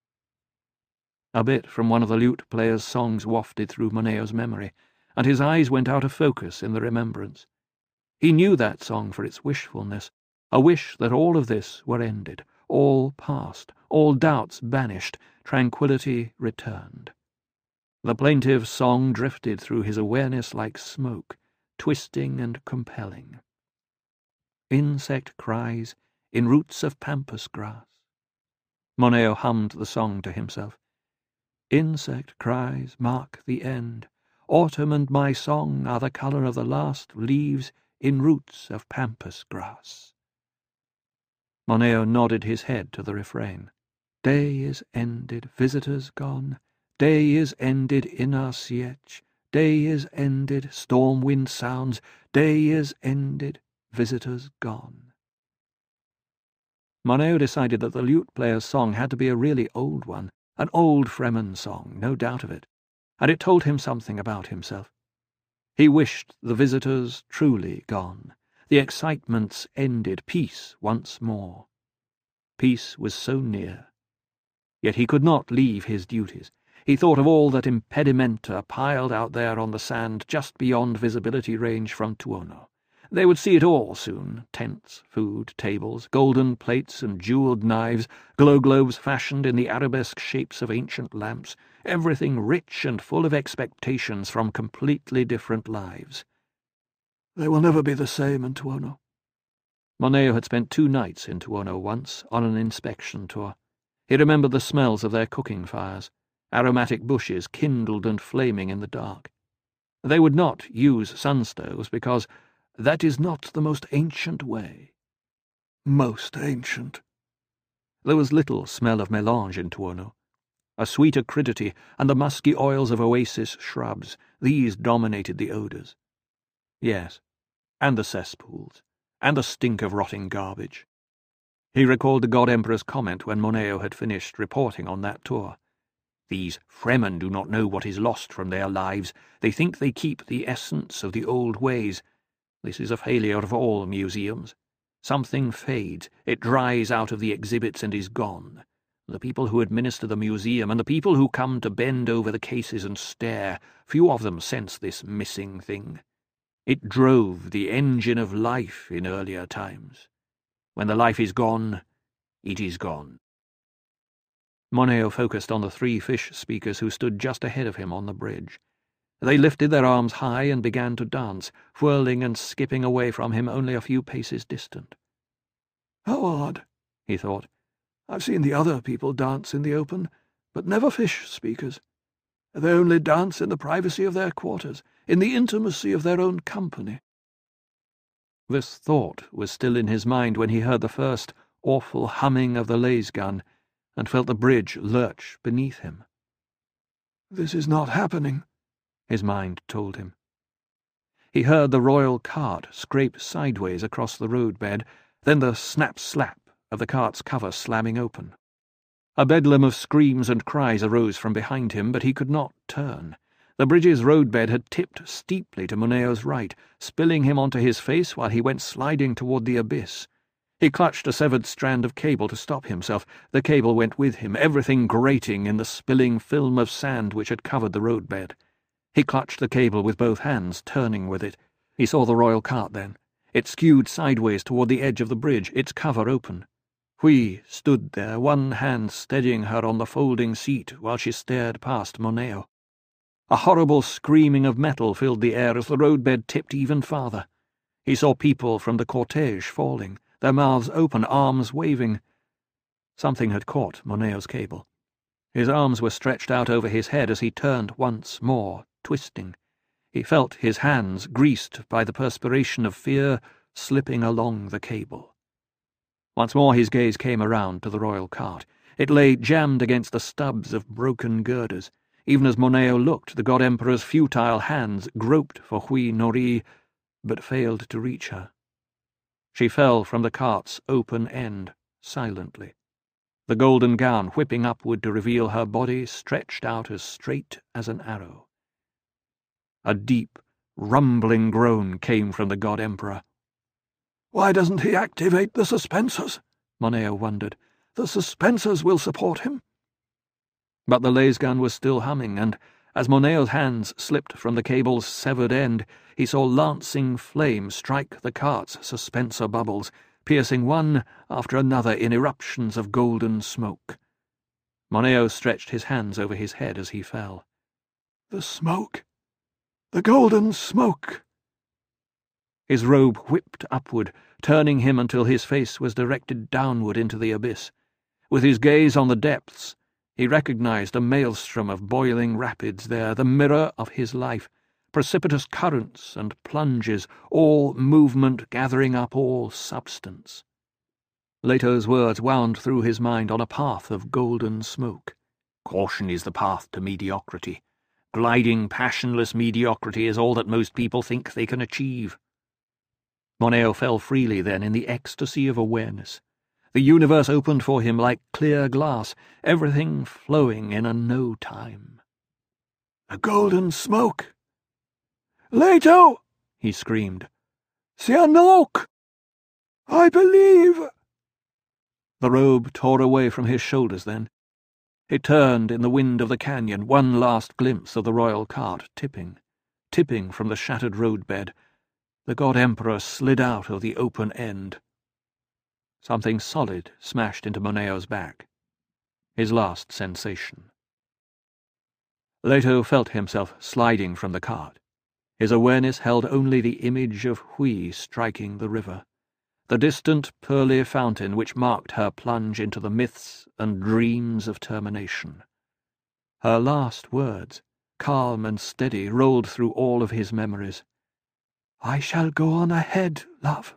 A bit from one of the lute player's songs wafted through Moneo's memory, and his eyes went out of focus in the remembrance. He knew that song for its wishfulness, a wish that all of this were ended, all past, all doubts banished, tranquillity returned. The plaintive song drifted through his awareness like smoke, twisting and compelling. Insect cries in roots of pampas grass. Moneo hummed the song to himself. Insect cries mark the end. Autumn and my song are the colour of the last leaves in roots of pampas grass. Moneo nodded his head to the refrain. Day is ended, visitors gone. Day is ended in our sietch. Day is ended, storm wind sounds. Day is ended, visitors gone. Moneo decided that the lute player's song had to be a really old one, an old Fremen song, no doubt of it, and it told him something about himself. He wished the visitors truly gone, the excitements ended, peace once more. Peace was so near. Yet he could not leave his duties. He thought of all that impedimenta piled out there on the sand just beyond visibility range from Tuono. They would see it all soon, tents, food, tables, golden plates and jewelled knives, glow globes fashioned in the arabesque shapes of ancient lamps, everything rich and full of expectations from completely different lives. They will never be the same in Tuono. Moneo had spent two nights in Tuono once, on an inspection tour. He remembered the smells of their cooking fires, aromatic bushes kindled and flaming in the dark. They would not use sunstoves because that is not the most ancient way. Most ancient. There was little smell of melange in Tuono. A sweet acridity and the musky oils of oasis shrubs, these dominated the odours. Yes, and the cesspools, and the stink of rotting garbage. He recalled the God Emperor's comment when Moneo had finished reporting on that tour. These Fremen do not know what is lost from their lives. They think they keep the essence of the old ways. This is a failure of all museums. Something fades, it dries out of the exhibits and is gone. The people who administer the museum and the people who come to bend over the cases and stare, few of them sense this missing thing. It drove the engine of life in earlier times. When the life is gone, it is gone. Moneo focused on the three fish speakers who stood just ahead of him on the bridge. They lifted their arms high and began to dance, whirling and skipping away from him only a few paces distant. How odd, he thought. I've seen the other people dance in the open, but never fish speakers. They only dance in the privacy of their quarters, in the intimacy of their own company. This thought was still in his mind when he heard the first awful humming of the laze gun and felt the bridge lurch beneath him. This is not happening, his mind told him. He heard the royal cart scrape sideways across the roadbed, then the snap-slap of the cart's cover slamming open. A bedlam of screams and cries arose from behind him, but he could not turn. The bridge's roadbed had tipped steeply to Moneo's right, spilling him onto his face while he went sliding toward the abyss. He clutched a severed strand of cable to stop himself. The cable went with him, everything grating in the spilling film of sand which had covered the roadbed. He clutched the cable with both hands, turning with it. He saw the royal cart then. It skewed sideways toward the edge of the bridge, its cover open. Hui stood there, one hand steadying her on the folding seat while she stared past Moneo. A horrible screaming of metal filled the air as the roadbed tipped even farther. He saw people from the cortege falling, their mouths open, arms waving. Something had caught Moneo's cable. His arms were stretched out over his head as he turned once more, twisting. He felt his hands, greased by the perspiration of fear, slipping along the cable. Once more his gaze came around to the royal cart. It lay jammed against the stubs of broken girders. Even as Moneo looked, the God Emperor's futile hands groped for Hui Nori, but failed to reach her. She fell from the cart's open end, silently, the golden gown whipping upward to reveal her body stretched out as straight as an arrow. A deep, rumbling groan came from the God Emperor. "Why doesn't he activate the suspensors?" Moneo wondered. "The suspensors will support him." But the laze gun was still humming, and as Moneo's hands slipped from the cable's severed end, he saw lancing flame strike the cart's suspensor bubbles, piercing one after another in eruptions of golden smoke. Moneo stretched his hands over his head as he fell. "The smoke! The golden smoke!" His robe whipped upward, turning him until his face was directed downward into the abyss. With his gaze on the depths, he recognized a maelstrom of boiling rapids there, the mirror of his life, precipitous currents and plunges, all movement gathering up all substance. Leto's words wound through his mind on a path of golden smoke. Caution is the path to mediocrity. Gliding, passionless mediocrity is all that most people think they can achieve. Moneo fell freely then in the ecstasy of awareness. The universe opened for him like clear glass, everything flowing in a no-time. "The golden smoke! Leto!" he screamed. "Sihanouk! I believe!" The robe tore away from his shoulders then. It turned in the wind of the canyon, one last glimpse of the royal cart tipping, tipping from the shattered roadbed. The God Emperor slid out of the open end. Something solid smashed into Moneo's back. His last sensation. Leto felt himself sliding from the cart. His awareness held only the image of Hui striking the river, the distant pearly fountain which marked her plunge into the myths and dreams of termination. Her last words, calm and steady, rolled through all of his memories. "I shall go on ahead, love."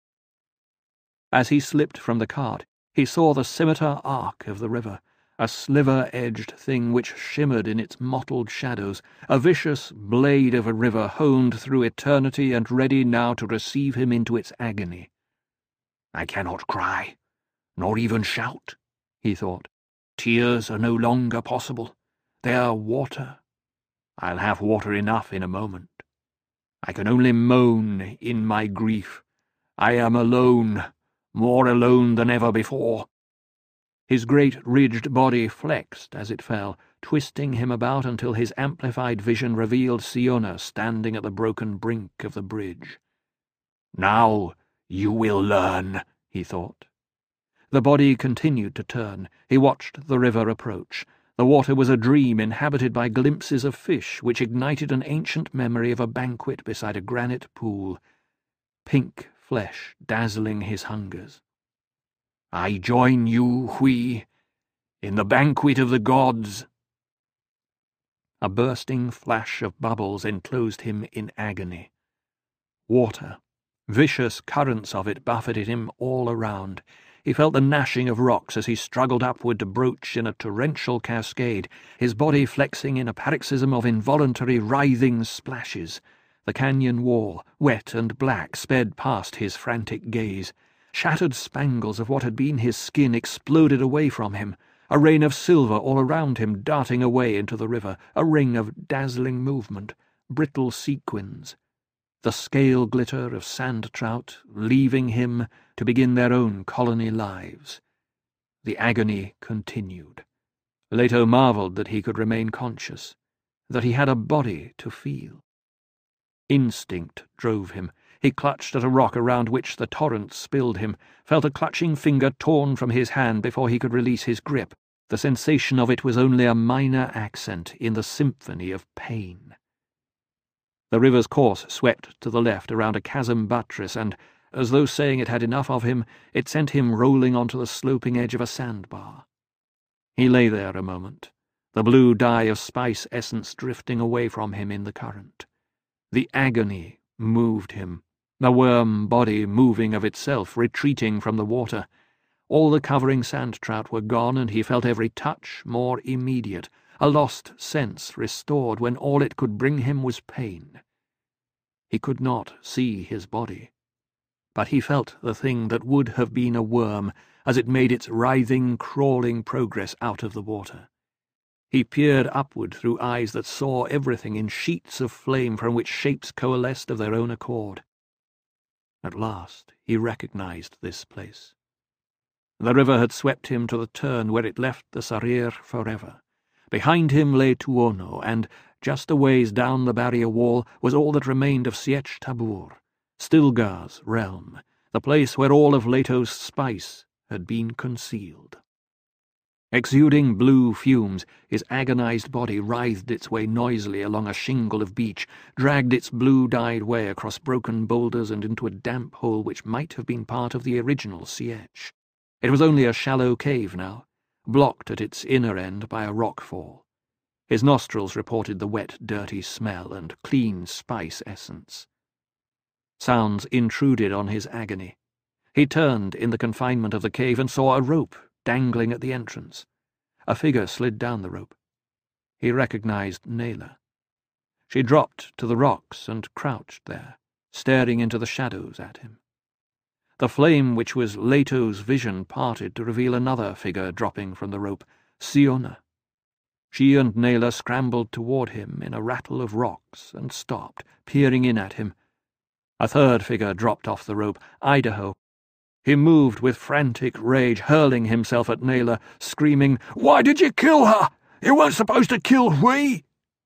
As he slipped from the cart, he saw the scimitar arc of the river, a sliver-edged thing which shimmered in its mottled shadows, a vicious blade of a river honed through eternity and ready now to receive him into its agony. "I cannot cry, nor even shout," he thought. "Tears are no longer possible. They are water. I'll have water enough in a moment. I can only moan in my grief. I am alone, more alone than ever before." His great ridged body flexed as it fell, twisting him about until his amplified vision revealed Siona standing at the broken brink of the bridge. "Now you will learn," he thought. The body continued to turn. He watched the river approach. The water was a dream inhabited by glimpses of fish which ignited an ancient memory of a banquet beside a granite pool, pink flesh dazzling his hungers. "I join you, Hui, in the banquet of the gods." A bursting flash of bubbles enclosed him in agony. Water, vicious currents of it, buffeted him all around. He felt the gnashing of rocks as he struggled upward to broach in a torrential cascade, his body flexing in a paroxysm of involuntary writhing splashes. The canyon wall, wet and black, sped past his frantic gaze. Shattered spangles of what had been his skin exploded away from him, a rain of silver all around him darting away into the river, a ring of dazzling movement, brittle sequins, the scale glitter of sand trout leaving him to begin their own colony lives. The agony continued. Leto marvelled that he could remain conscious, that he had a body to feel. Instinct drove him. He clutched at a rock around which the torrent spilled him, felt a clutching finger torn from his hand before he could release his grip. The sensation of it was only a minor accent in the symphony of pain. The river's course swept to the left around a chasm buttress, and, as though saying it had enough of him, it sent him rolling onto the sloping edge of a sandbar. He lay there a moment, the blue dye of spice essence drifting away from him in the current. The agony moved him, the worm body moving of itself, retreating from the water. All the covering sand trout were gone, and he felt every touch more immediate, a lost sense restored when all it could bring him was pain. He could not see his body, but he felt the thing that would have been a worm as it made its writhing, crawling progress out of the water. He peered upward through eyes that saw everything in sheets of flame from which shapes coalesced of their own accord. At last he recognized this place. The river had swept him to the turn where it left the Sarir forever. Behind him lay Tuono, and just a ways down the barrier wall was all that remained of Sietch Tabor, Stilgar's realm, the place where all of Leto's spice had been concealed. Exuding blue fumes, his agonized body writhed its way noisily along a shingle of beach, dragged its blue-dyed way across broken boulders and into a damp hole which might have been part of the original Sietch. It was only a shallow cave now, blocked at its inner end by a rockfall. His nostrils reported the wet, dirty smell and clean spice essence. Sounds intruded on his agony. He turned in the confinement of the cave and saw a rope dangling at the entrance. A figure slid down the rope. He recognized Nayla. She dropped to the rocks and crouched there, staring into the shadows at him. The flame which was Leto's vision parted to reveal another figure dropping from the rope, Siona. She and Nayla scrambled toward him in a rattle of rocks and stopped, peering in at him. A third figure dropped off the rope, Idaho. He moved with frantic rage, hurling himself at Nayla, screaming, "Why did you kill her? You weren't supposed to kill we!"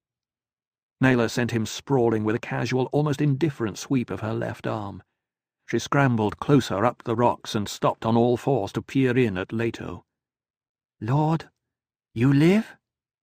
Nayla sent him sprawling with a casual, almost indifferent sweep of her left arm. She scrambled closer up the rocks and stopped on all fours to peer in at Leto. "Lord, you live?"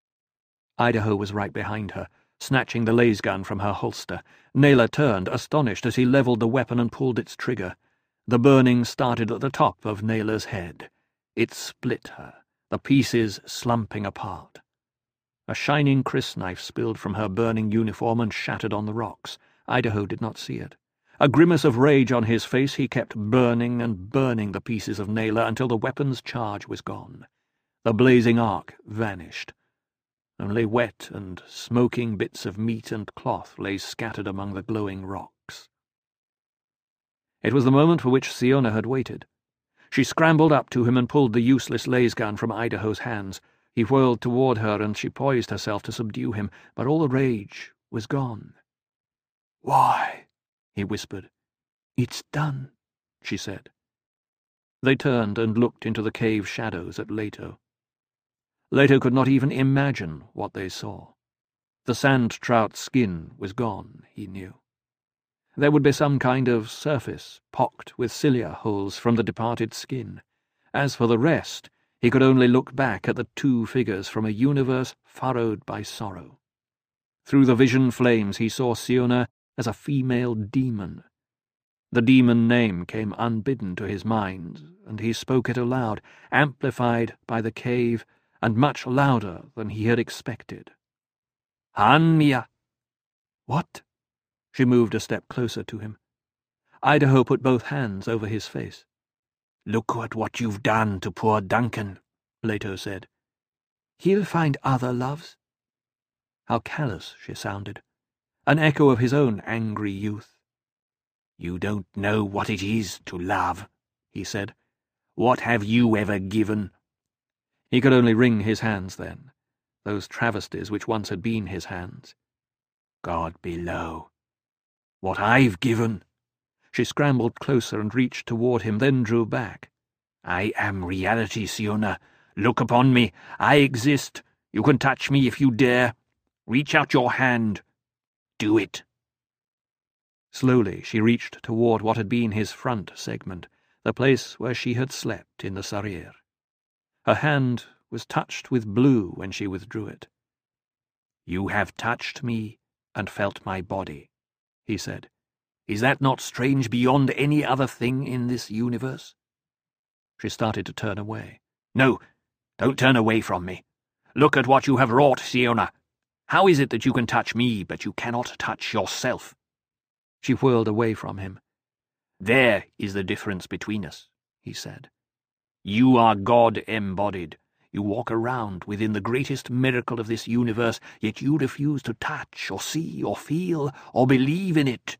Idaho was right behind her, snatching the laser gun from her holster. Nayla turned, astonished, as he levelled the weapon and pulled its trigger. The burning started at the top of Nayla's head. It split her, the pieces slumping apart. A shining crysknife spilled from her burning uniform and shattered on the rocks. Idaho did not see it. A grimace of rage on his face, he kept burning and burning the pieces of Nayla until the weapon's charge was gone. The blazing arc vanished. Only wet and smoking bits of meat and cloth lay scattered among the glowing rocks. It was the moment for which Siona had waited. She scrambled up to him and pulled the useless laser gun from Idaho's hands. He whirled toward her, and she poised herself to subdue him, but all the rage was gone. "Why?" he whispered. "It's done," she said. They turned and looked into the cave shadows at Leto. Leto could not even imagine what they saw. The sand trout's skin was gone, he knew. There would be some kind of surface pocked with cilia holes from the departed skin. As for the rest, he could only look back at the two figures from a universe furrowed by sorrow. Through the vision flames he saw Siona as a female demon. The demon name came unbidden to his mind, and he spoke it aloud, amplified by the cave, and much louder than he had expected. Hanmia. What? She moved a step closer to him. Idaho put both hands over his face. Look at what you've done to poor Duncan, Leto said. He'll find other loves. How callous she sounded. An echo of his own angry youth. You don't know what it is to love, he said. What have you ever given? He could only wring his hands then, those travesties which once had been his hands. God below. What I've given. She scrambled closer and reached toward him, then drew back. I am reality, Siona. Look upon me. I exist. You can touch me if you dare. Reach out your hand. Do it. Slowly she reached toward what had been his front segment, the place where she had slept in the Sarir. Her hand was touched with blue when she withdrew it. You have touched me and felt my body, he said. Is that not strange beyond any other thing in this universe? She started to turn away. No, don't turn away from me. Look at what you have wrought, Siona. How is it that you can touch me, but you cannot touch yourself? She whirled away from him. There is the difference between us, he said. You are God embodied. You walk around within the greatest miracle of this universe, yet you refuse to touch or see or feel or believe in it.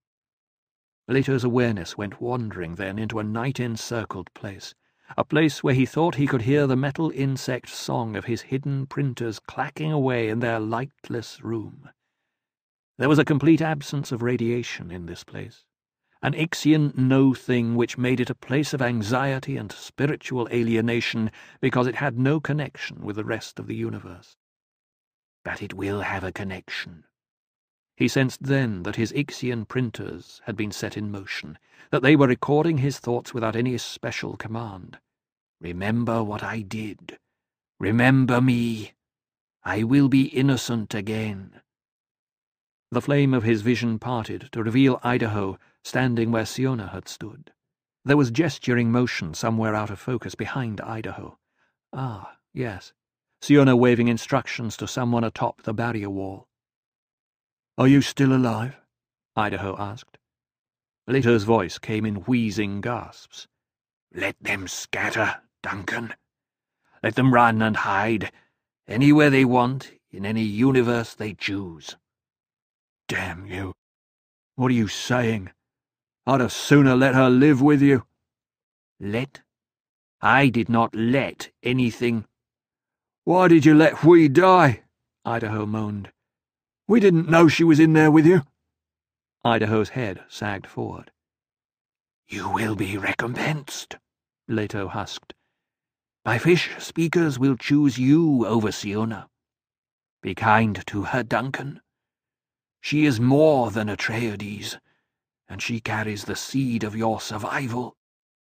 Leto's awareness went wandering then into a night-encircled place, a place where he thought he could hear the metal insect song of his hidden printers clacking away in their lightless room. There was a complete absence of radiation in this place, an Ixian no-thing which made it a place of anxiety and spiritual alienation because it had no connection with the rest of the universe. But it will have a connection. He sensed then that his Ixian printers had been set in motion, that they were recording his thoughts without any special command. Remember what I did. Remember me. I will be innocent again. The flame of his vision parted to reveal Idaho standing where Siona had stood. There was gesturing motion somewhere out of focus behind Idaho. Ah, yes. Siona waving instructions to someone atop the barrier wall. "Are you still alive?" Idaho asked. Leto's voice came in wheezing gasps. "Let them scatter, Duncan. Let them run and hide, anywhere they want, in any universe they choose." "Damn you! What are you saying? I'd have sooner let her live with you." "Let? I did not let anything." "Why did you let we die?" Idaho moaned. "We didn't know she was in there with you." Idaho's head sagged forward. "You will be recompensed," Leto husked. "My fish speakers will choose you over Siona. Be kind to her, Duncan. She is more than Atreides, and she carries the seed of your survival."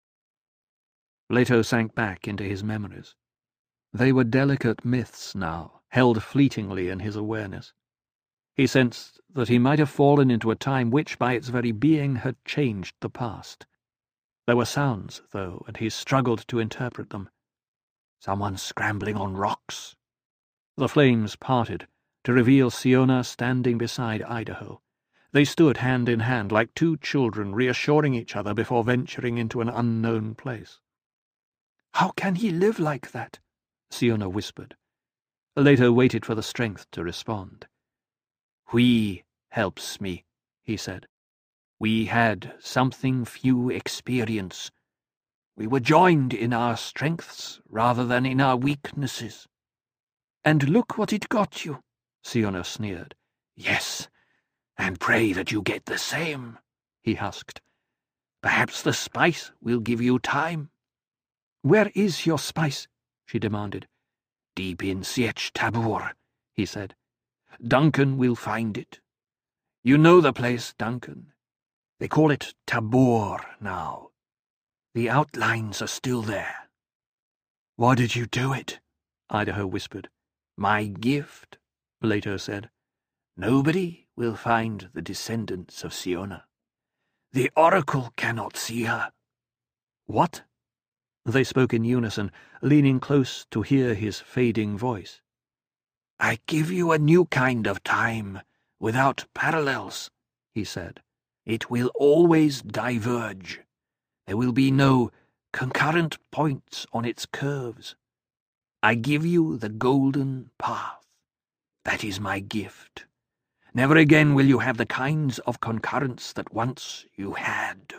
Leto sank back into his memories. They were delicate myths now, held fleetingly in his awareness. He sensed that he might have fallen into a time which, by its very being, had changed the past. There were sounds, though, and he struggled to interpret them. Someone scrambling on rocks. The flames parted, to reveal Siona standing beside Idaho. They stood hand in hand like two children reassuring each other before venturing into an unknown place. "How can he live like that?" Siona whispered. Leto waited for the strength to respond. "We helps me," he said. "We had something few experience. We were joined in our strengths rather than in our weaknesses." "And look what it got you," Siona sneered. "Yes, and pray that you get the same," he husked. "Perhaps the spice will give you time." "Where is your spice?" she demanded. "Deep in Sietch Tabor," he said. "Duncan will find it. You know the place, Duncan. They call it Tabor now. The outlines are still there." "Why did you do it?" Idaho whispered. "My gift," Leto said. "Nobody will find the descendants of Siona. The Oracle cannot see her." "What?" They spoke in unison, leaning close to hear his fading voice. I give you a new kind of time, without parallels, he said. It will always diverge. There will be no concurrent points on its curves. I give you the golden path. That is my gift. Never again will you have the kinds of concurrence that once you had.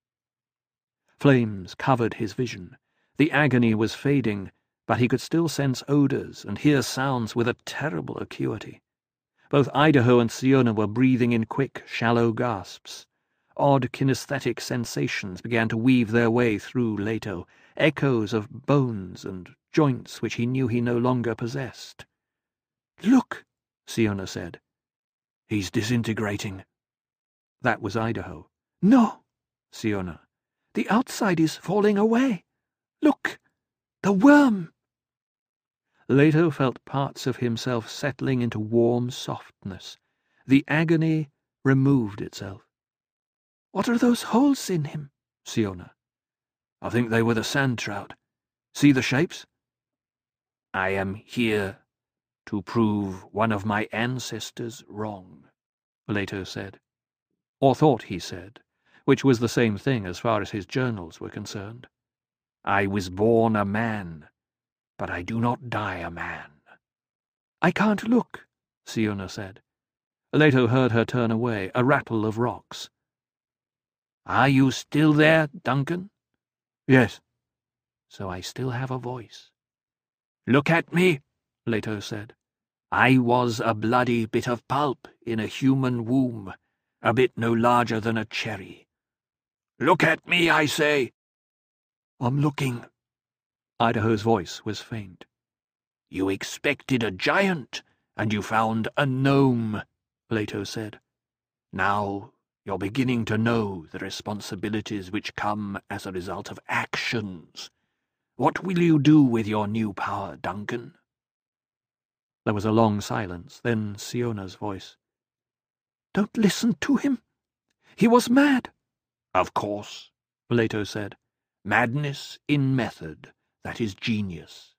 Flames covered his vision. The agony was fading, but he could still sense odours and hear sounds with a terrible acuity. Both Idaho and Siona were breathing in quick, shallow gasps. Odd kinesthetic sensations began to weave their way through Leto, echoes of bones and joints which he knew he no longer possessed. "Look," Siona said. "He's disintegrating." That was Idaho. "No," Siona. "The outside is falling away. Look, the worm." Leto felt parts of himself settling into warm softness. The agony removed itself. "What are those holes in him?" Siona. "I think they were the sand trout. See the shapes?" "I am here to prove one of my ancestors wrong," Leto said. Or thought he said, which was the same thing as far as his journals were concerned. "I was born a man, but I do not die a man." "I can't look," Siona said. Leto heard her turn away, a rattle of rocks. "Are you still there, Duncan?" "Yes." "So I still have a voice." "Look at me," Leto said. "I was a bloody bit of pulp in a human womb, a bit no larger than a cherry. Look at me, I say." "I'm looking." Idaho's voice was faint. "You expected a giant, and you found a gnome," Leto said. "Now you're beginning to know the responsibilities which come as a result of actions. What will you do with your new power, Duncan?" There was a long silence, then Siona's voice. "Don't listen to him. He was mad." "Of course," Leto said. "Madness in method, that is genius."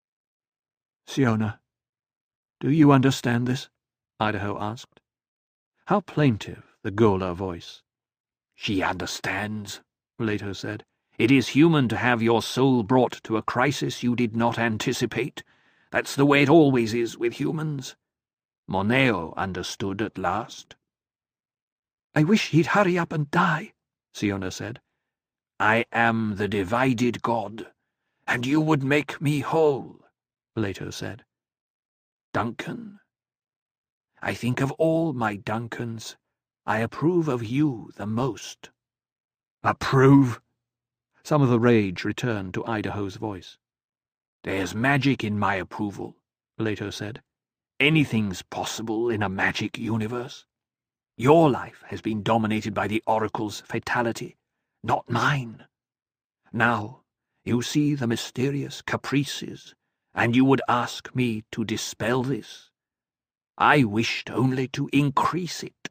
"Siona, do you understand this?" Idaho asked. How plaintive, the Gola voice. "She understands," Leto said. "It is human to have your soul brought to a crisis you did not anticipate. That's the way it always is with humans. Moneo understood at last." "I wish he'd hurry up and die," Siona said. "I am the divided god, and you would make me whole," Leto said. "Duncan, I think of all my Duncans, I approve of you the most." "Approve?" Some of the rage returned to Idaho's voice. "There's magic in my approval," Leto said. "Anything's possible in a magic universe. Your life has been dominated by the Oracle's fatality, not mine. Now you see the mysterious caprices, and you would ask me to dispel this. I wished only to increase it."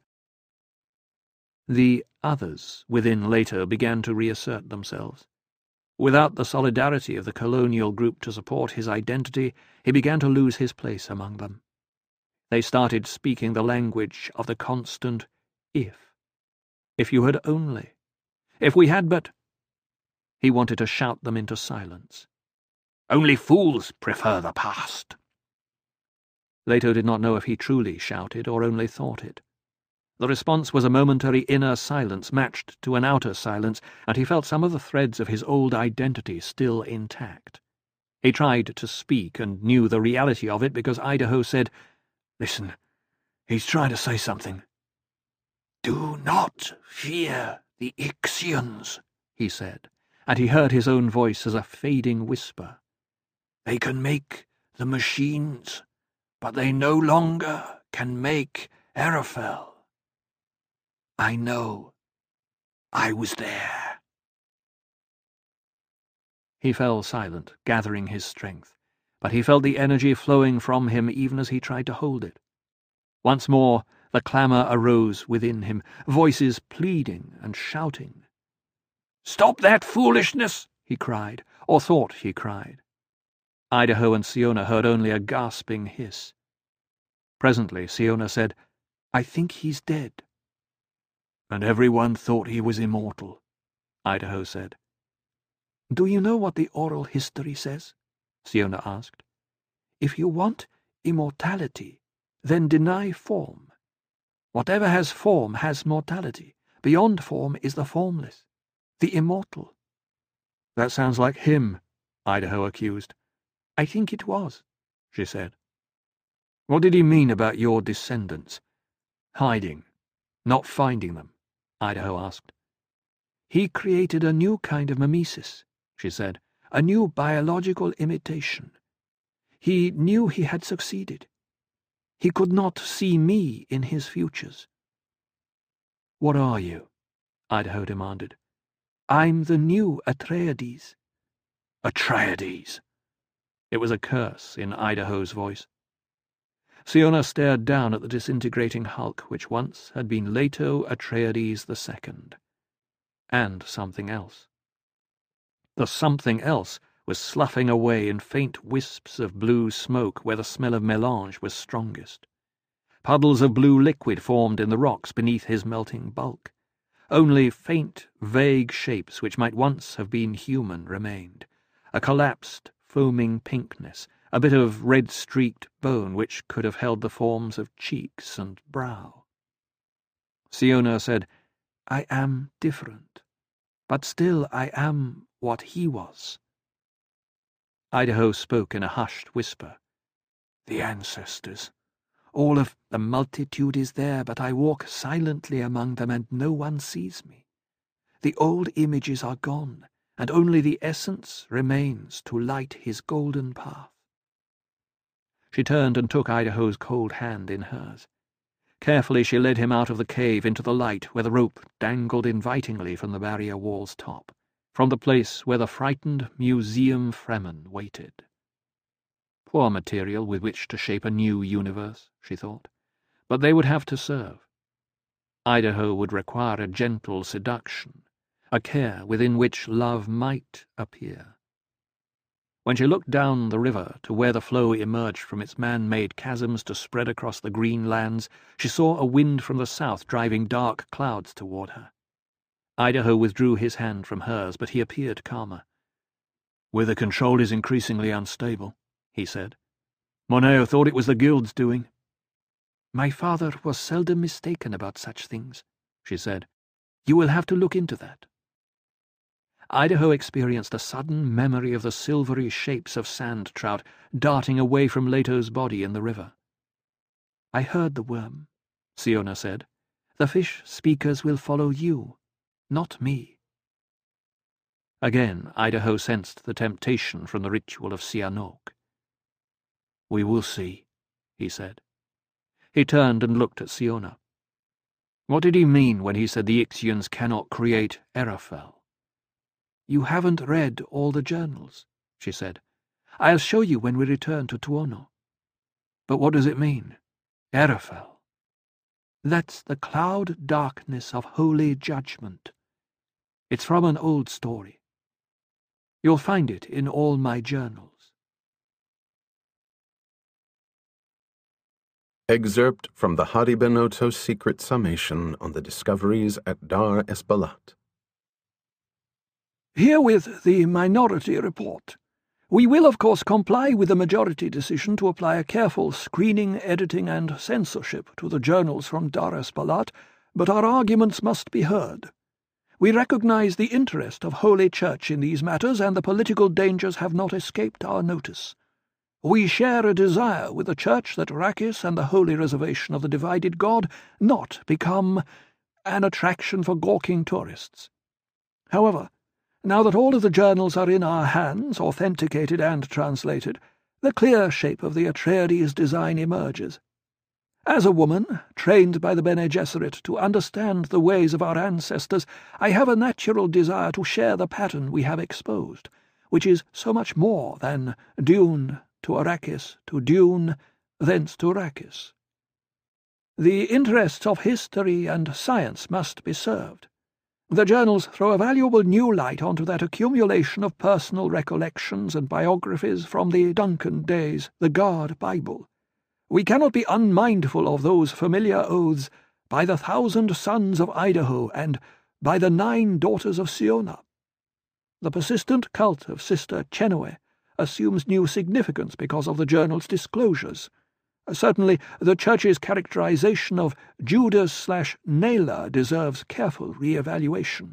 The others within Leto began to reassert themselves. Without the solidarity of the colonial group to support his identity, he began to lose his place among them. They started speaking the language of the constant if. If you had only. If we had but. He wanted to shout them into silence. "Only fools prefer the past." Leto did not know if he truly shouted or only thought it. The response was a momentary inner silence matched to an outer silence, and he felt some of the threads of his old identity still intact. He tried to speak and knew the reality of it because Idaho said, "Listen, he's trying to say something." "Do not fear the Ixians," he said, and he heard his own voice as a fading whisper. "They can make the machines, but they no longer can make Arafel. I know. I was there." He fell silent, gathering his strength, but he felt the energy flowing from him even as he tried to hold it. Once more the clamour arose within him, voices pleading and shouting. "Stop that foolishness!" he cried, or thought he cried. Idaho and Siona heard only a gasping hiss. Presently, Siona said, "I think he's dead." "And everyone thought he was immortal," Idaho said. "Do you know what the oral history says?" Siona asked. "If you want immortality, then deny form. Whatever has form has mortality. Beyond form is the formless, the immortal." "That sounds like him," Idaho accused. "I think it was," she said. "What did he mean about your descendants? Hiding, not finding them?" Idaho asked. "He created a new kind of mimesis," she said, "a new biological imitation. He knew he had succeeded. He could not see me in his futures." "What are you?" Idaho demanded. "I'm the new Atreides." "Atreides!" It was a curse in Idaho's voice. Siona stared down at the disintegrating hulk which once had been Leto Atreides the Second. And something else. The something else was sloughing away in faint wisps of blue smoke where the smell of melange was strongest. Puddles of blue liquid formed in the rocks beneath his melting bulk. Only faint, vague shapes which might once have been human remained. A collapsed, foaming pinkness, a bit of red-streaked bone which could have held the forms of cheeks and brow. Siona said, "I am different, but still I am what he was." Idaho spoke in a hushed whisper. "The ancestors. All of the multitude is there, but I walk silently among them and no one sees me. The old images are gone, and only the essence remains to light his golden path." She turned and took Idaho's cold hand in hers. Carefully she led him out of the cave into the light where the rope dangled invitingly from the barrier wall's top, from the place where the frightened Museum Fremen waited. Poor material with which to shape a new universe, she thought, but they would have to serve. Idaho would require a gentle seduction, a care within which love might appear. When she looked down the river to where the flow emerged from its man-made chasms to spread across the green lands, she saw a wind from the south driving dark clouds toward her. Idaho withdrew his hand from hers, but he appeared calmer. "Where the control is increasingly unstable," he said. "Moneo thought it was the guild's doing." "My father was seldom mistaken about such things," she said. "You will have to look into that." Idaho experienced a sudden memory of the silvery shapes of sand trout darting away from Leto's body in the river. "I heard the worm," Siona said. "The fish speakers will follow you, not me." Again Idaho sensed the temptation from the ritual of Sihanouk. "We will see," he said. He turned and looked at Siona. What did he mean when he said the Ixians cannot create Erafel? "You haven't read all the journals," she said. "I'll show you when we return to Tuono." "But what does it mean? Erafel?" "That's the cloud darkness of holy judgment. It's from an old story. You'll find it in all my journals." Excerpt from the Haribenoto Secret Summation on the Discoveries at Dar es Balat. Herewith the minority report. We will, of course, comply with the majority decision to apply a careful screening, editing, and censorship to the journals from Dar es Balat, but our arguments must be heard. We recognize the interest of Holy Church in these matters, and the political dangers have not escaped our notice. We share a desire with the Church that Arrakis and the Holy Reservation of the Divided God not become an attraction for gawking tourists. However, now that all of the journals are in our hands, authenticated and translated, the clear shape of the Atreides design emerges. As a woman, trained by the Bene Gesserit to understand the ways of our ancestors, I have a natural desire to share the pattern we have exposed, which is so much more than Dune to Arrakis to Dune, thence to Arrakis. The interests of history and science must be served. The journals throw a valuable new light onto that accumulation of personal recollections and biographies from the Duncan days, the Guard Bible. We cannot be unmindful of those familiar oaths by the thousand sons of Idaho and by the nine daughters of Siona. The persistent cult of Sister Chenoweth assumes new significance because of the journal's disclosures. Certainly, the Church's characterization of Judas slash Naylor deserves careful re-evaluation.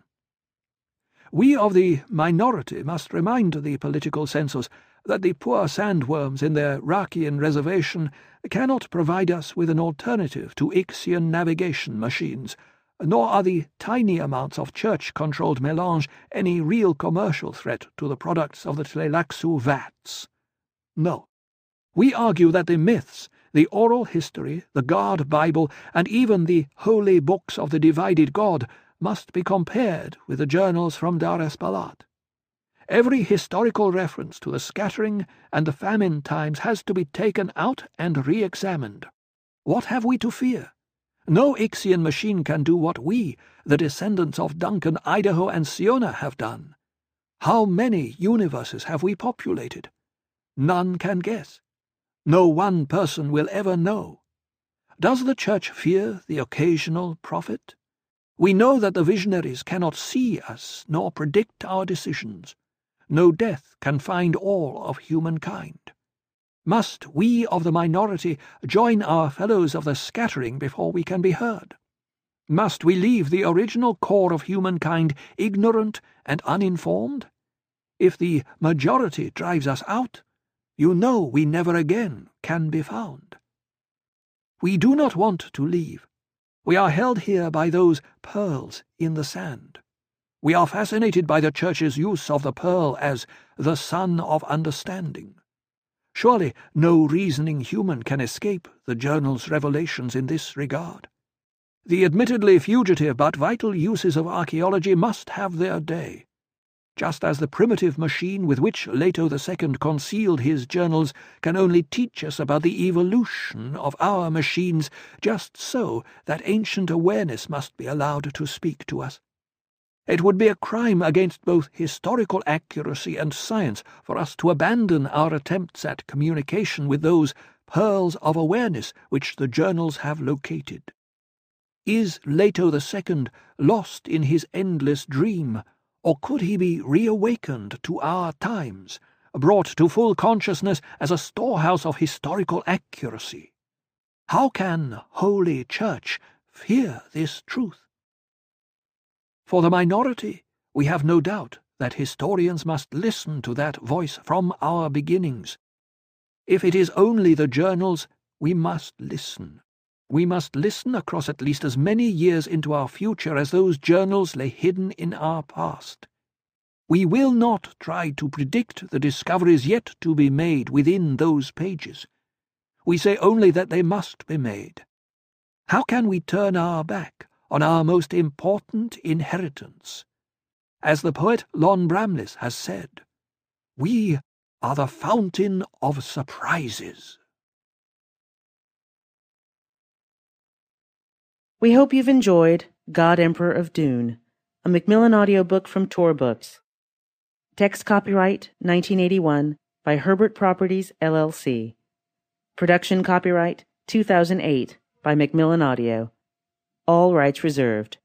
We of the minority must remind the political censors that the poor sandworms in their Rakian reservation cannot provide us with an alternative to Ixian navigation machines, nor are the tiny amounts of Church-controlled melange any real commercial threat to the products of the Tleilaxu vats. No. We argue that the myths, the oral history, the God Bible, and even the holy books of the divided God must be compared with the journals from Dar es Balat. Every historical reference to the scattering and the famine times has to be taken out and re-examined. What have we to fear? No Ixian machine can do what we, the descendants of Duncan, Idaho, and Siona, have done. How many universes have we populated? None can guess. No one person will ever know. Does the Church fear the occasional prophet? We know that the visionaries cannot see us nor predict our decisions. No death can find all of humankind. Must we of the minority join our fellows of the scattering before we can be heard? Must we leave the original core of humankind ignorant and uninformed? If the majority drives us out, you know we never again can be found. We do not want to leave. We are held here by those pearls in the sand. We are fascinated by the Church's use of the pearl as the sun of understanding. Surely no reasoning human can escape the journal's revelations in this regard. The admittedly fugitive but vital uses of archaeology must have their day. Just as the primitive machine with which Leto the Second concealed his journals can only teach us about the evolution of our machines, just so that ancient awareness must be allowed to speak to us. It would be a crime against both historical accuracy and science for us to abandon our attempts at communication with those pearls of awareness which the journals have located. Is Leto the Second lost in his endless dream, or could he be reawakened to our times, brought to full consciousness as a storehouse of historical accuracy? How can Holy Church fear this truth? For the minority, we have no doubt that historians must listen to that voice from our beginnings. If it is only the journals, we must listen. We must listen across at least as many years into our future as those journals lay hidden in our past. We will not try to predict the discoveries yet to be made within those pages. We say only that they must be made. How can we turn our back on our most important inheritance? As the poet Lon Bramless has said, we are the fountain of surprises. We hope you've enjoyed God Emperor of Dune, a Macmillan audiobook from Tor Books. Text copyright nineteen eighty-one by Herbert Properties, L L C. Production copyright two thousand eight by Macmillan Audio. All rights reserved.